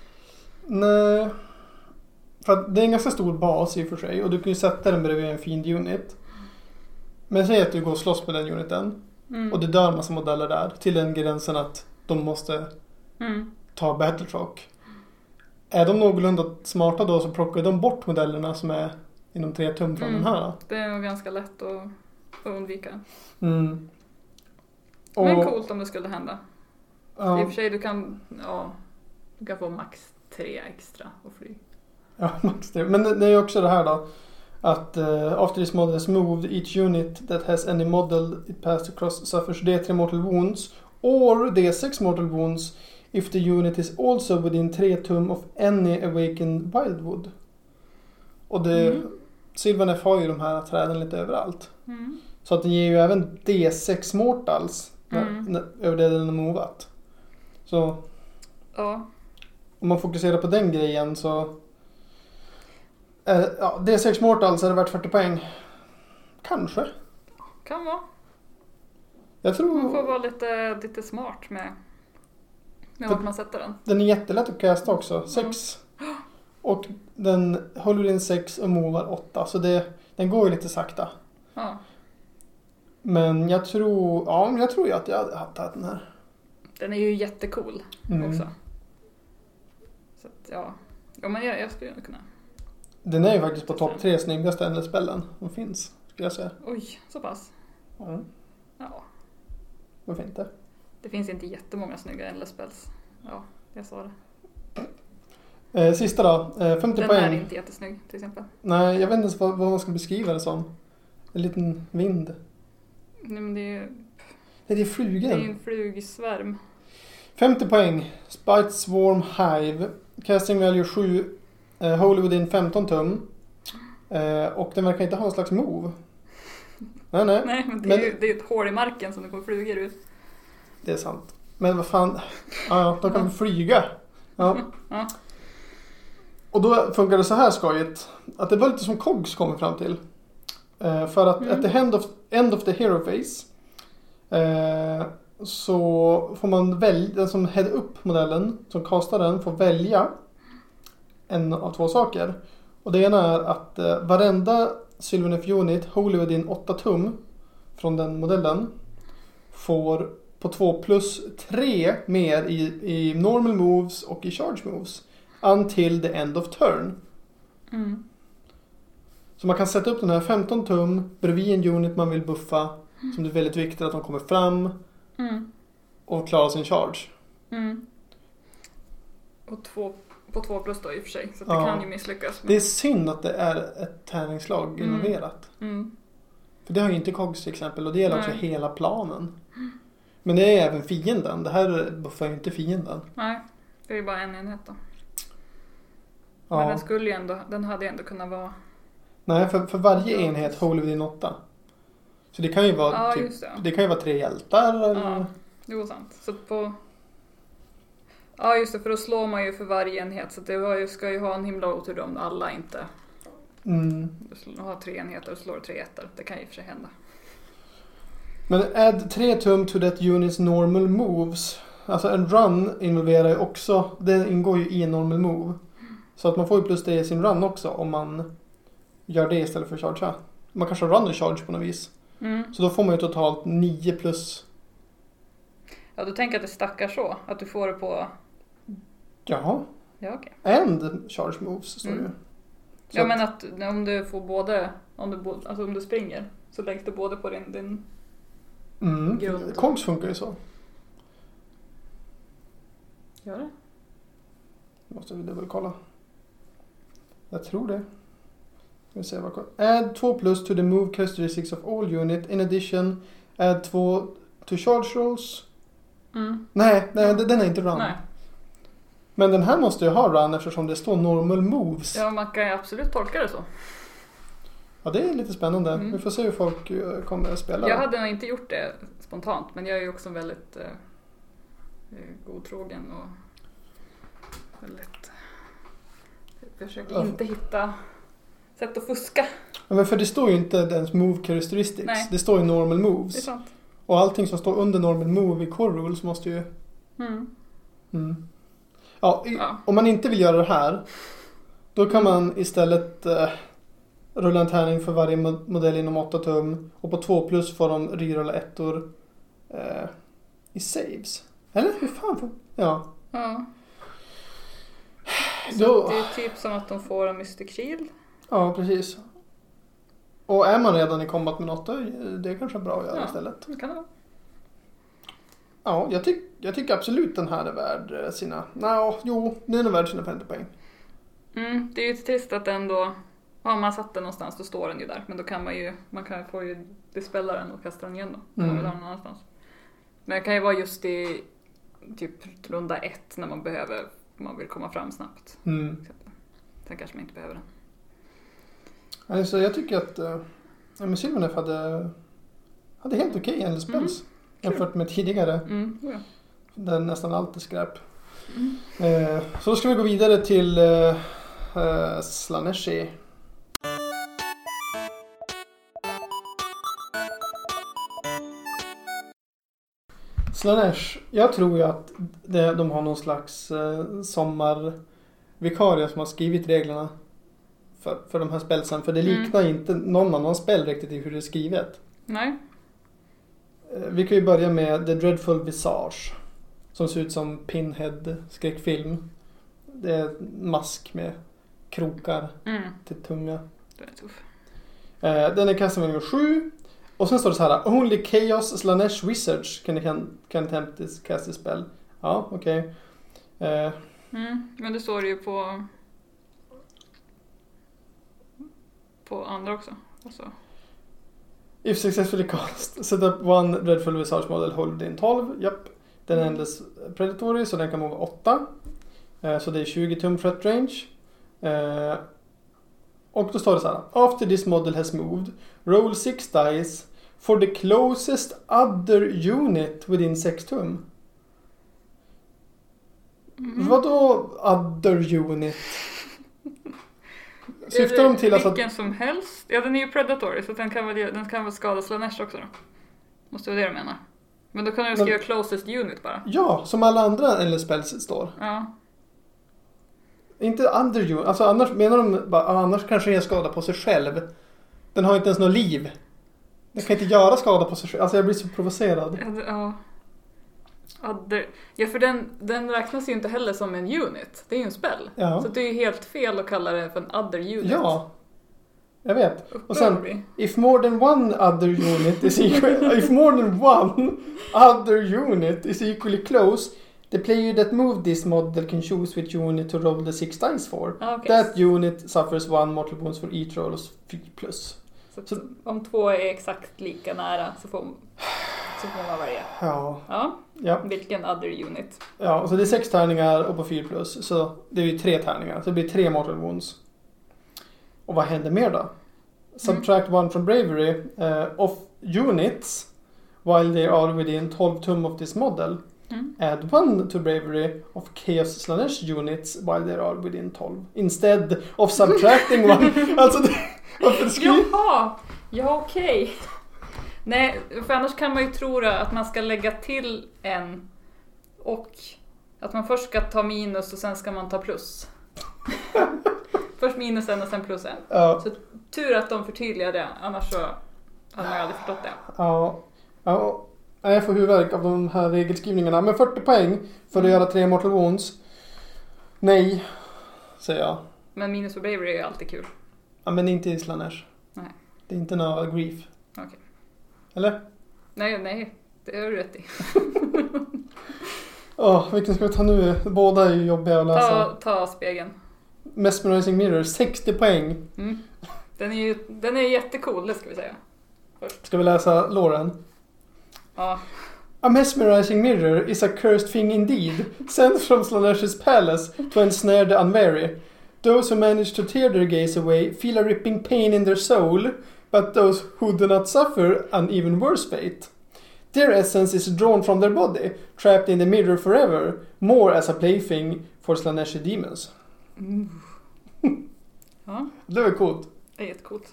Nej. För att det är en ganska stor bas i och för sig. Och du kan ju sätta den bredvid en fin unit. Men säg att du går och slåss med den uniten. Mm. Och det dör en massa modeller där. Till den gränsen att de måste Mm. ta Battleshock. Är de någorlunda smarta då så plockar de bort modellerna som är inom tre tum från Mm. den här. Det är nog ganska lätt att, att undvika. Mm. Och, Men coolt om det skulle hända. ja, I och för sig du kan, ja, du kan få max tre extra och fly. ja, max det. Men det, det är också det här då. Att uh, after this model is moved, each unit that has any model it passed across suffers D tre mortal wounds or D sex mortal wounds if the unit is also within tre tum of any awakened wildwood. Och det, Mm. Sylvaneth har ju de här träden lite överallt. Mm. Så att den ger ju även D sex mortals när, Mm. när, över det den har movat. Så Ja. om man fokuserar på den grejen så eh, ja, D sex mortals är det värt fyrtio poäng. Kanske. Kan vara. Jag tror Man får vara lite, lite smart med, med För- vart man sätter den. den är jättelätt att casta också. sex. Och den håller in sex och movar åtta. Så det, den går ju lite sakta. Ja. Men jag tror, ja, jag tror ju att jag hade haft den här. Den är ju jättecool Mm. också. Så att, ja. Ja, men jag, jag skulle nog kunna. Den är ju faktiskt på topp tre snyggaste ändespellen som finns. Skulle jag säga. Oj, så pass. Ja, Ja. varför inte? Det finns inte jättemånga snygga endless spells. Ja, jag sa det. Eh, sista då. Eh, femtio Den poäng. är inte jättesnygg till exempel. Nej, jag vet inte ens vad, vad man ska beskriva det som. En liten vind. Nej, men det är ju Nej, det är det är flugen. ju en flugsvärm. femtio poäng. Spite Swarm Hive. Casting value sju. Eh, Holy within femton tum. Eh, och den verkar inte ha någon slags move. Nej, nej. Nej, men det är Men- ju det är ett hål i marken som det kommer flugor ut. Det är sant. Men vad fan. Ja, ja, de kan väl flyga. Ja. Ja. Och då funkar det så här skojigt. Att det var lite som Cogs kommer fram till. Eh, för att Mm. at the end of, end of the hero phase. Eh, så får man välja. Den som head upp modellen. Som kastar den får välja. En av två saker. Och det ena är att eh, varenda Sylvaneth unit holy within åtta tum. Från den modellen. Får på två plus tre mer i, i normal moves och i charge moves. Until the end of turn. Mm. Så man kan sätta upp den här femton tum bredvid en unit man vill buffa. Som det är väldigt viktigt att de kommer fram Mm. och klarar sin charge. Mm. Och två, på två plus då i och för sig. Så att det Ja. kan ju misslyckas. Det är synd att det är ett tärningslag Mm. involverat. Mm. För det har ju inte Cogs till exempel och det gäller också Nej. hela planen. Men det är även fienden. Det här buffar ju inte fienden. Nej, det är ju bara en enhet då. Ja. Men den skulle ju ändå, den hade ju ändå kunnat vara... Nej, för, för varje enhet håller vi din åtta. Så det kan ju vara Ja, typ, just det. det kan ju vara tre hjältar eller... Ja, det var sant. Så på... Ja, just det, för då slår man ju för varje enhet. Så det var ju, ska ju ha en himla otur om alla inte Mm. har tre enheter och slår tre ettor. Det kan ju för sig hända. Men add tre tum to that units normal moves. Alltså en run involverar ju också, det ingår ju i en normal move. Så att man får ju plus det i sin run också om man gör det istället för att chargea. Man kanske run och charge på något vis. Mm. Så då får man ju totalt nio plus. Ja, du tänker att det stackar så? Att du får det på... Jaha. Ja, okej. And charge moves står det Mm. ju. Så Ja, att- men att om du får både... Om du, bo- alltså om du springer så läggs det både på din... din Mm. grund. Kongs funkar ju så. Gör det? Måste vi väl kolla. Jag tror det. Ska vi se vad add två plus to the move characteristics of all unit. In addition, add två to charge rolls. Mm. Nej, nej den är inte run. Nej. Men den här måste ju ha run eftersom det står normal moves. Ja, Ja, man kan ju absolut tolka det så. det är lite spännande. Mm. Vi får se hur folk eh, kommer att spela. Jag hade nog inte gjort det spontant, men jag är ju också väldigt eh, godtrogen och väldigt... Jag försöker Ja. inte hitta sätt att fuska. Ja, men för det står ju inte ens move characteristics. Nej. Det står ju normal Det är moves. sant. Och allting som står under normal move i core rules måste ju... Mm. Mm. Ja, i, Ja. om man inte vill göra det här, då kan Mm. man istället eh, rulla en tärning för varje mod- modell inom åtta tum. Och på två plus får de rerolla ettor eh, i saves. Eller hur fan får... Ja. Ja. Så Då, det är typ som att de får en Mystic Shield. ja, precis. Och är man redan i combat med något, då är det kanske är bra att göra Ja. istället. Det kan det vara. Ja, jag, tyck, jag tycker absolut den här är värd eh, sina... Nå, jo, den är värd sina femtio poäng. Mm, det är ju trist att ändå... Har man satt den någonstans, då står den ju där. Men då kan man ju... Man kan få ju dispella den och kasta den igen då. Om man Mm. vill ha den någon annanstans. Men det kan ju vara just i typ runda ett när man behöver... Man vill komma fram snabbt. Mm. Sen kanske man inte behöver den. Alltså, jag tycker att eh, ja, men Sylvaneth hade, hade helt okej okay spells. Mm. Jämfört med tidigare. Mm, ja. Där nästan allt är skräp. Mm. Eh, så då ska vi gå vidare till eh, eh, Slaaneshi. Slaanesh, jag tror ju att det, de har någon slags eh, sommarvikarie som har skrivit reglerna för, för de här spelsen. För det Mm. liknar inte någon annan spel riktigt i hur det är skrivet. Nej. Eh, vi kan ju börja med The Dreadful Visage. Som ser ut som Pinhead skräckfilm. Det är en mask med krokar Mm, till tunga. det är tuff. Eh, den är kastad med nummer sju. Och sen står det så här: Only Chaos Slaanesh Wizards can, can, can attempt this cast this spell. Ja, okej. Okay. Eh, Mm, men det står det ju på... På andra också. Alltså. if successfully cast, set up one Dreadful Visage model, hold in tolv. Japp. Den är Mm. endless predatory så den kan mova åtta. Eh, så det är tjugo tum threat range. Eh, och då står det så här: After this model has moved, roll six dice for the closest other unit within sex tum. Mm. Vadå other unit? Syftar de till alltså att... Vilken som helst? Ja, den är ju predatory så den kan väl, den kan väl skada Slaanesh också då? Måste vara det du menar. Men då kan du Men- skriva closest unit bara. Ja, som alla andra eller spells står. Ja. Inte under unit. Alltså annars menar de bara, ah, annars kanske den gör skada på sig själv. Den har inte ens något liv. Den kan inte göra skada på sig själv. Alltså jag blir så provocerad. Ja, det- ja. Other. Ja, för den, den räknas ju inte heller som en unit. Det är ju en spell. Ja. Så det är ju helt fel att kalla det för en other unit. Ja. Jag vet. Och Upprör sen, vi. if more than one other unit is equal, if more than one other unit is equally close, the player that moved this model can choose which unit to roll the six dice for. Ja, okej. That unit suffers one mortal wounds for each roll of fyra plus. Så, att Så- om två är exakt lika nära så får, så får man välja. Ja. Ja, Ja. vilken other unit? Ja, så det är sex tärningar och på fyra plus. Så det är ju tre tärningar. Så det blir tre mortal wounds. Och vad händer mer då? Subtract one from bravery uh, of units while they are within twelve tum of this model. Mm. Add one to bravery of chaos slash units while they are within twelve. Instead of subtracting one. Alltså, det, varför skriver... Jaha! Ja, okej. Nej, för annars kan man ju tro att man ska lägga till en och att man först ska ta minus och sen ska man ta plus. Först minus en och sen plus en. Ja, Så tur att de förtydligar det, annars så hade man ju aldrig förstått det. ja, ja. Jag får huvudvärk av de här regelskrivningarna. Men fyrtio poäng för att göra tre mortal wounds. Nej, säger jag. Men minus för bravery är ju alltid kul. Ja, men inte i Slanesh. Nej. Det är inte några grief. Okej. Eller? Nej, nej, det är du rätt i. Åh, vilken ska vi ta nu? Båda är ju jobbiga att läsa. Ta, ta spegeln. Mesmerizing Mirror, sextio poäng. Mm. Den är ju den är jättecool, det ska vi säga. Ska vi läsa låren? Ja. A mesmerizing mirror is a cursed thing indeed, sent from Slanesh's palace to ensnare the unwary. Those who manage to tear their gaze away feel a ripping pain in their soul, but those who do not suffer an even worse fate. Their essence is drawn from their body, trapped in the mirror forever, more as a plaything for Slaneshi demons. Mm. Ja, Det var coolt. det är jättecoolt.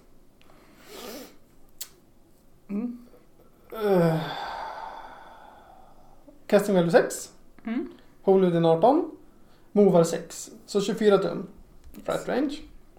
Mm. Uh, casting value sex. Mm. Holy arton. Movar sex. Så tjugofyra tum. Right range.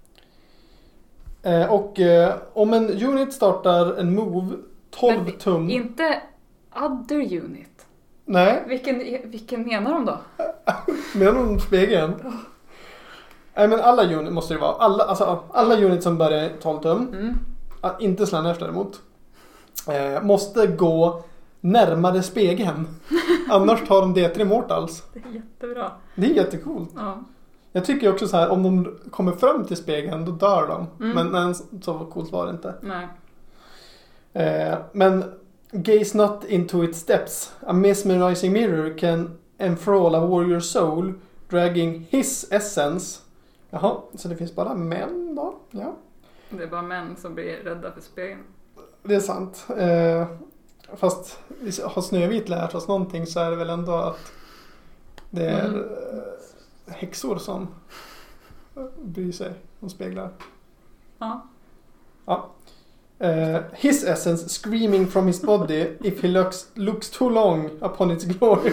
Eh, och eh, om en unit startar en move tolv Men tum. Inte other unit. Nej, Vilken, vilken menar de då? menar de spegeln? Nej, men alla unit måste det vara. Alla, alltså, alla unit som börjar tolv tum. Mm. ah, Inte Slanesh däremot. Eh, måste gå närmare spegeln. Annars tar de D tre mortals. Det är jättebra. Det är jättecoolt. Ja. Jag tycker också så här, om de kommer fram till spegeln, då dör de. Mm. Men nej, så coolt var det inte. Nej. Eh, men gaze not into its depths. A mesmerizing mirror can enthrall a warrior's soul, dragging his essence. Jaha, så det finns bara män då? Ja, Det är bara män som blir rädda för spegeln. det är sant. Eh, fast har Snövit lärt oss någonting så är det väl ändå att det är Mm. eh, häxor som bryr sig om speglar. Ja. Ja. Uh, his essence screaming from his body if he looks, looks too long upon its glory.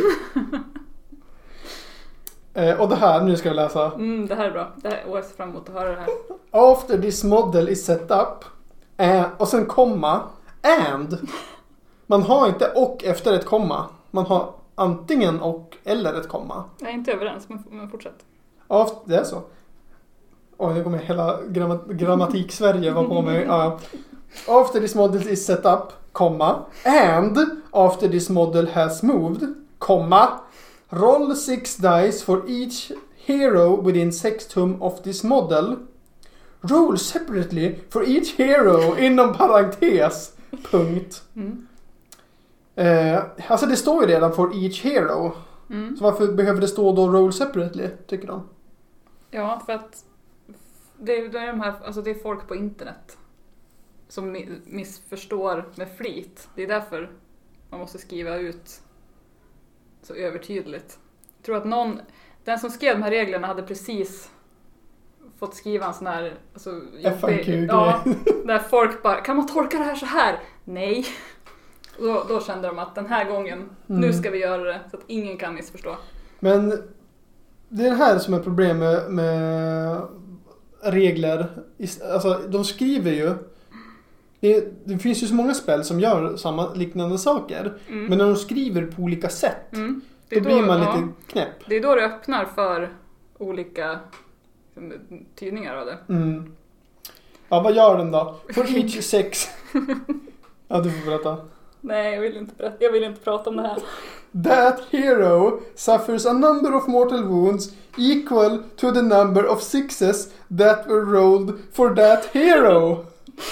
uh, och det här, nu ska jag läsa. Mm, det här är bra. Det här, och jag ser fram emot att höra det här. After this model is set up. Uh, och sen komma. And. Man har inte och efter ett komma. Man har antingen och eller ett komma. Jag är inte överens, men, men fortsätt. After, det är så. Oj, nu kommer hela grammat, grammatik-Sverige var på mig. Uh, after this model is set up, komma, and after this model has moved, komma, roll six dice for each hero within six tum of this model. Roll separately for each hero inom parentes. Punkt. Mm. Eh, alltså det står ju redan for each hero. Mm. Så varför behöver det stå då roll separately, tycker de? Ja, för att det är, det är de här, alltså det är folk på internet som mi- missförstår med flit. Det är därför man måste skriva ut så övertydligt. Jag tror att någon, den som skrev de här reglerna hade precis fått skriva en sån här alltså, F A Q-grej. ja, där folk bara, kan man tolka det här så här? Nej. Och då, då kände de att den här gången, Mm. nu ska vi göra det så att ingen kan missförstå. Men det är det här som är problemet med regler. Alltså de skriver ju. Det, det finns ju så många spel som gör samma liknande saker. Mm. Men när de skriver på olika sätt. Mm. Det Då är blir man ja. lite knäpp. Det är då det öppnar för olika tydningar av det. Mm. Ja, vad gör den då? For each sex. Ja, du får berätta. Nej, jag vill inte berätta. Jag vill inte prata om det här. That hero suffers a number of mortal wounds equal to the number of sixes that were rolled for that hero.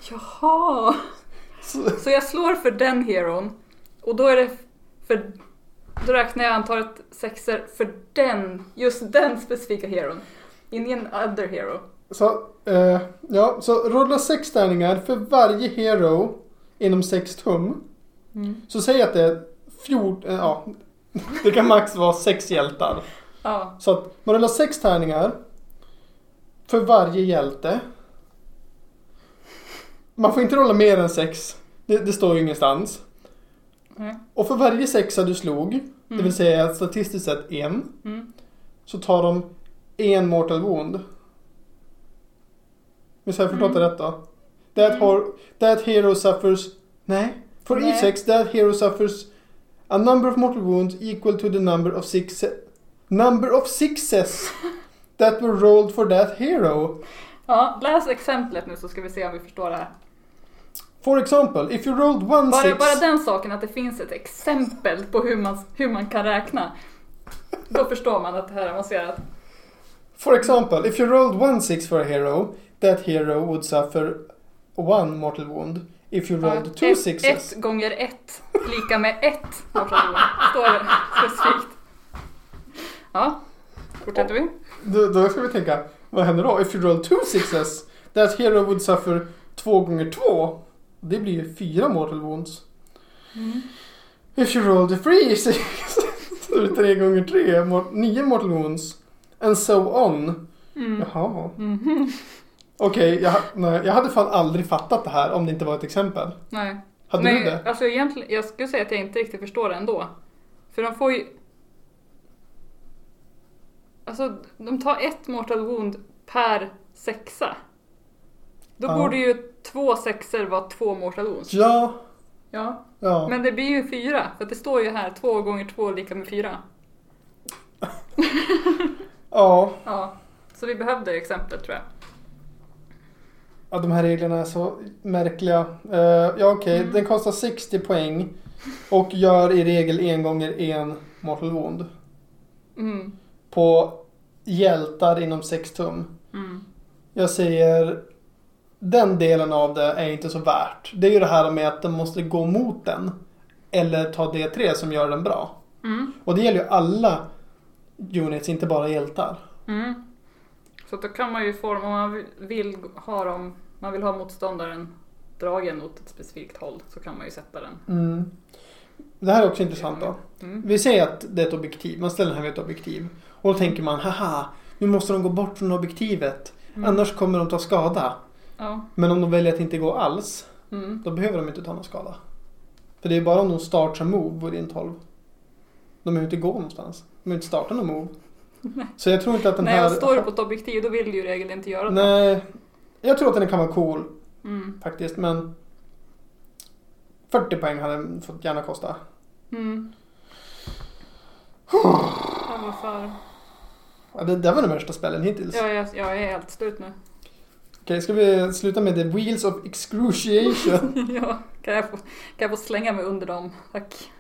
Jaha. Så, Så jag slår för den heron. Och då är det för... Då räknar jag antalet sexer för den, just den specifika heron. Ingen other hero. så, eh, ja, så rulla sex tärningar för varje hero inom sex tum. Mm. Så säg att det är fjorton, eh, ja, det kan max vara sex hjältar. Ja. Så att man rullar sex tärningar för varje hjälte. Man får inte rulla mer än sex. Det, det står ju ingenstans. Mm. Och för varje sexa du slog, mm. det vill säga statistiskt sett en, Mm. så tar de en mortal wound. Visst har jag förstått Mm. det rätt då? That, Mm. hor- that hero suffers... Nej. For Nej. each sex, that hero suffers a number of mortal wounds equal to the number of six... Number of sixes that were rolled for that hero. Ja, läs exemplet nu så ska vi se om vi förstår det här. For example, if you rolled one Bara, six... bara den saken att det finns ett exempel på hur man, hur man kan räkna. Då förstår man att det här är avancerat. For example, if you rolled one six for a hero, that hero would suffer one mortal wound. If you rolled Ja, two ett, sixes... ett gånger ett lika med ett mortal wound. Står det specifikt. Ja, fortsätter vi. Då, då ska vi tänka, vad händer då? If you roll two sixes, that hero would suffer två gånger två. Det blir ju fyra mortal wounds. Mm. If you roll the three six, så är det tre gånger tre, mor- nio mortal wounds. And so on. Mm. Jaha. Mm-hmm. Okej, okay, jag, nej, jag hade fan aldrig fattat det här om det inte var ett exempel. Nej. Hade Men, du det? alltså egentligen, jag skulle säga att jag inte riktigt förstår det ändå. För de får ju... Alltså, de tar ett mortal wound per sexa. Då Ja. borde ju två sexer vara två mortal wounds. Ja. Ja. Ja. Men det blir ju fyra. För att det står ju här, två gånger två lika med fyra. Ja. Ja. Så vi behövde exemplet tror jag. Ja, de här reglerna är så märkliga. Uh, ja, okej. Okay. Mm. Den kostar sextio poäng. Och gör i regel en gånger en mortal wound. Mm. På hjältar inom sex tum. Mm. Jag säger... Den delen av det är inte så värt. Det är ju det här med att den måste gå mot den. Eller ta D tre som gör den bra. Mm. Och det gäller ju alla units, inte bara hjältar. Mm. Så då kan man ju forma, om man vill ha dem, man vill ha motståndaren dragen åt ett specifikt håll, så kan man ju sätta den. Mm. Det här är också intressant då. Mm. Vi säger att det är ett objektiv. Man ställer den här vid ett objektiv. Och då tänker man, haha, nu måste de gå bort från objektivet. Mm. Annars kommer de ta skada. Ja. Men om de väljer att inte gå alls, Mm. då behöver de inte ta någon skada. För det är bara om de startar move på din tolv. De behöver inte gå någonstans. De behöver inte starta någon move. Nej. Så jag tror inte att den Nej, här... och står du på ett objektiv, då vill du ju i regel inte göra det. Nej, jag tror att den kan vara cool Mm. faktiskt, men fyrtio poäng hade den fått gärna kosta. Mm. Ja, vad för... Ja, det, det var den värsta spelen hittills. Ja, jag, jag är helt slut nu. Okej, ska vi sluta med the wheels of excruciation? Ja, kan jag, få, kan jag få slänga mig under dem? Tack.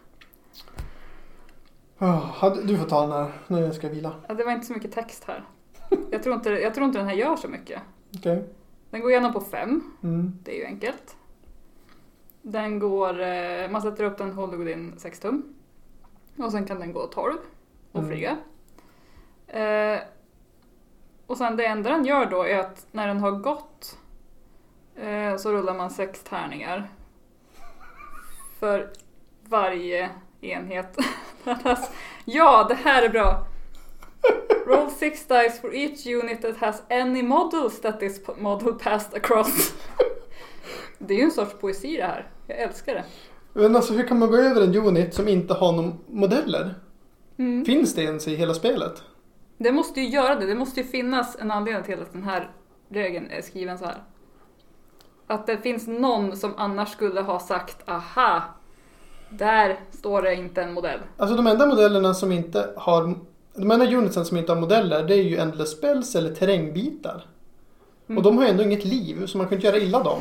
Oh, du får ta den här, nu ska jag vila. Ja, det var inte så mycket text här. Jag tror inte, jag tror inte den här gör så mycket. Okej. Den går igenom på fem. Mm. Det är ju enkelt. Den går, eh, man sätter upp den, håller godin sex tum. Och sen kan den gå tolv och Mm. flyga. Eh, och sen det enda den gör då är att när den har gått eh, så rullar man sex tärningar. För varje enhet. Ja, det här är bra. Roll six dice for each unit that has any models that this model passed across. Det är ju en sorts poesi det här. Jag älskar det. Men alltså, hur kan man gå över en unit som inte har några modeller? Mm. Finns det ens i hela spelet? Det måste ju göra det. Det måste ju finnas en anledning till att den här regeln är skriven så här. Att det finns någon som annars skulle ha sagt, aha, där står det inte en modell. Alltså de enda modellerna som inte har... De enda unitsen som inte har modeller, det är ju endless spells eller terrängbitar. Mm. Och de har ju ändå inget liv, så man kan inte göra illa dem.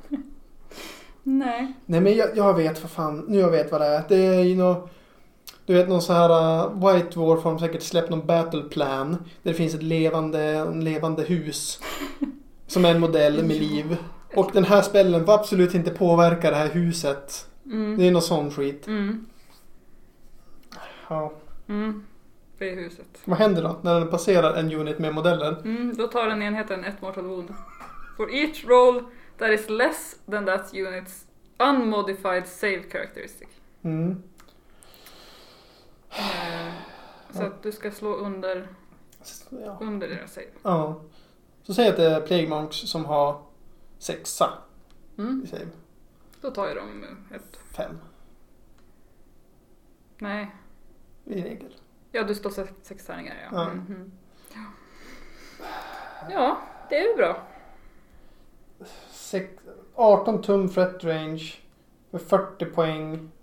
Nej. Nej, men jag, jag vet för fan. Nu jag vet vad det är. Det är ju nå... Du vet, någon så här uh, White Dwarf har de säkert släppt någon battle plan. Där det finns ett levande, en levande hus. Som är en modell med liv. Och den här spellen får absolut inte påverka det här huset. Mm. Det är någon sån skit. Mm. Ja. Mm. Det är huset. Vad händer då när den passerar en unit med modeller? Mm, då tar den enheten ett mortal wound. For each roll that is less than that unit's unmodified save characteristic. Mm. Eh, så att du ska slå under, Ja. under deras save. Ja. Så säg att det är Plague Monks som har sexa Mm. i save. Då tar ju de ett... Fem Nej. i regel. Ja, du står sex, sex tärningar, ja. Ja. Mhm. Ja, det är ju bra. Sex, arton tum threat range för fyrtio poäng.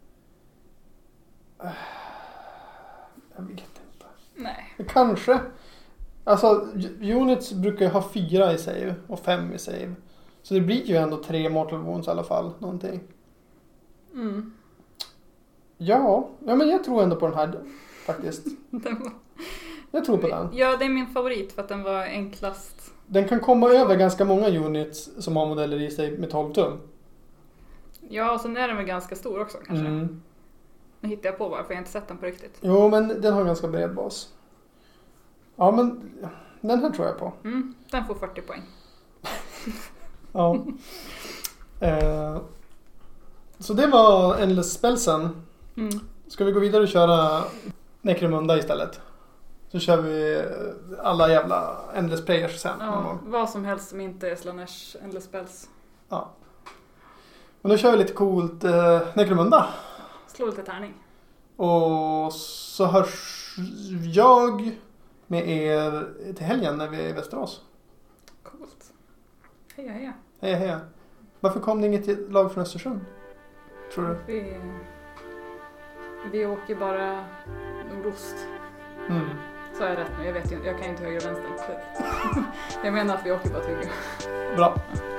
Jag vet inte. Nej. Men kanske. Alltså units brukar ju ha fyra i save och fem i save. Så det blir ju ändå tre mortal wounds i alla fall. Någonting. Mm. Ja, ja men jag tror ändå på den här faktiskt. Den var... Jag tror på den. Ja, det är min favorit för att den var enklast. Den kan komma över ganska många units som har modeller i sig med tolv tum. Ja, och sen är den väl ganska stor också kanske. Mm. Nu hittar jag på bara för jag har inte sett den på riktigt. Jo, men den har en ganska bred bas. Ja, men den här tror jag på. Mm, den får fyrtio poäng. Ja. eh, så det var Endless Spellsen. Mm. Ska vi gå vidare och köra Necromunda istället? Så kör vi alla jävla Endless Players sen. någon Ja, gång. vad som helst som inte är Slanesh Endless Spells. Ja. Men då kör vi lite coolt eh, Necromunda. Slå lite tärning. Och så hörs jag med er till helgen när vi är i Västerås. Coolt. Heja, heja. Heja, heja. Varför kom det inget lag från Östersund? Tror du? Vi, vi åker bara nordost. Mm. Så är jag rätt nu. Jag vet ju inte. Jag kan ju inte höger och vänster. Jag menar att vi åker bara till höger. Bra.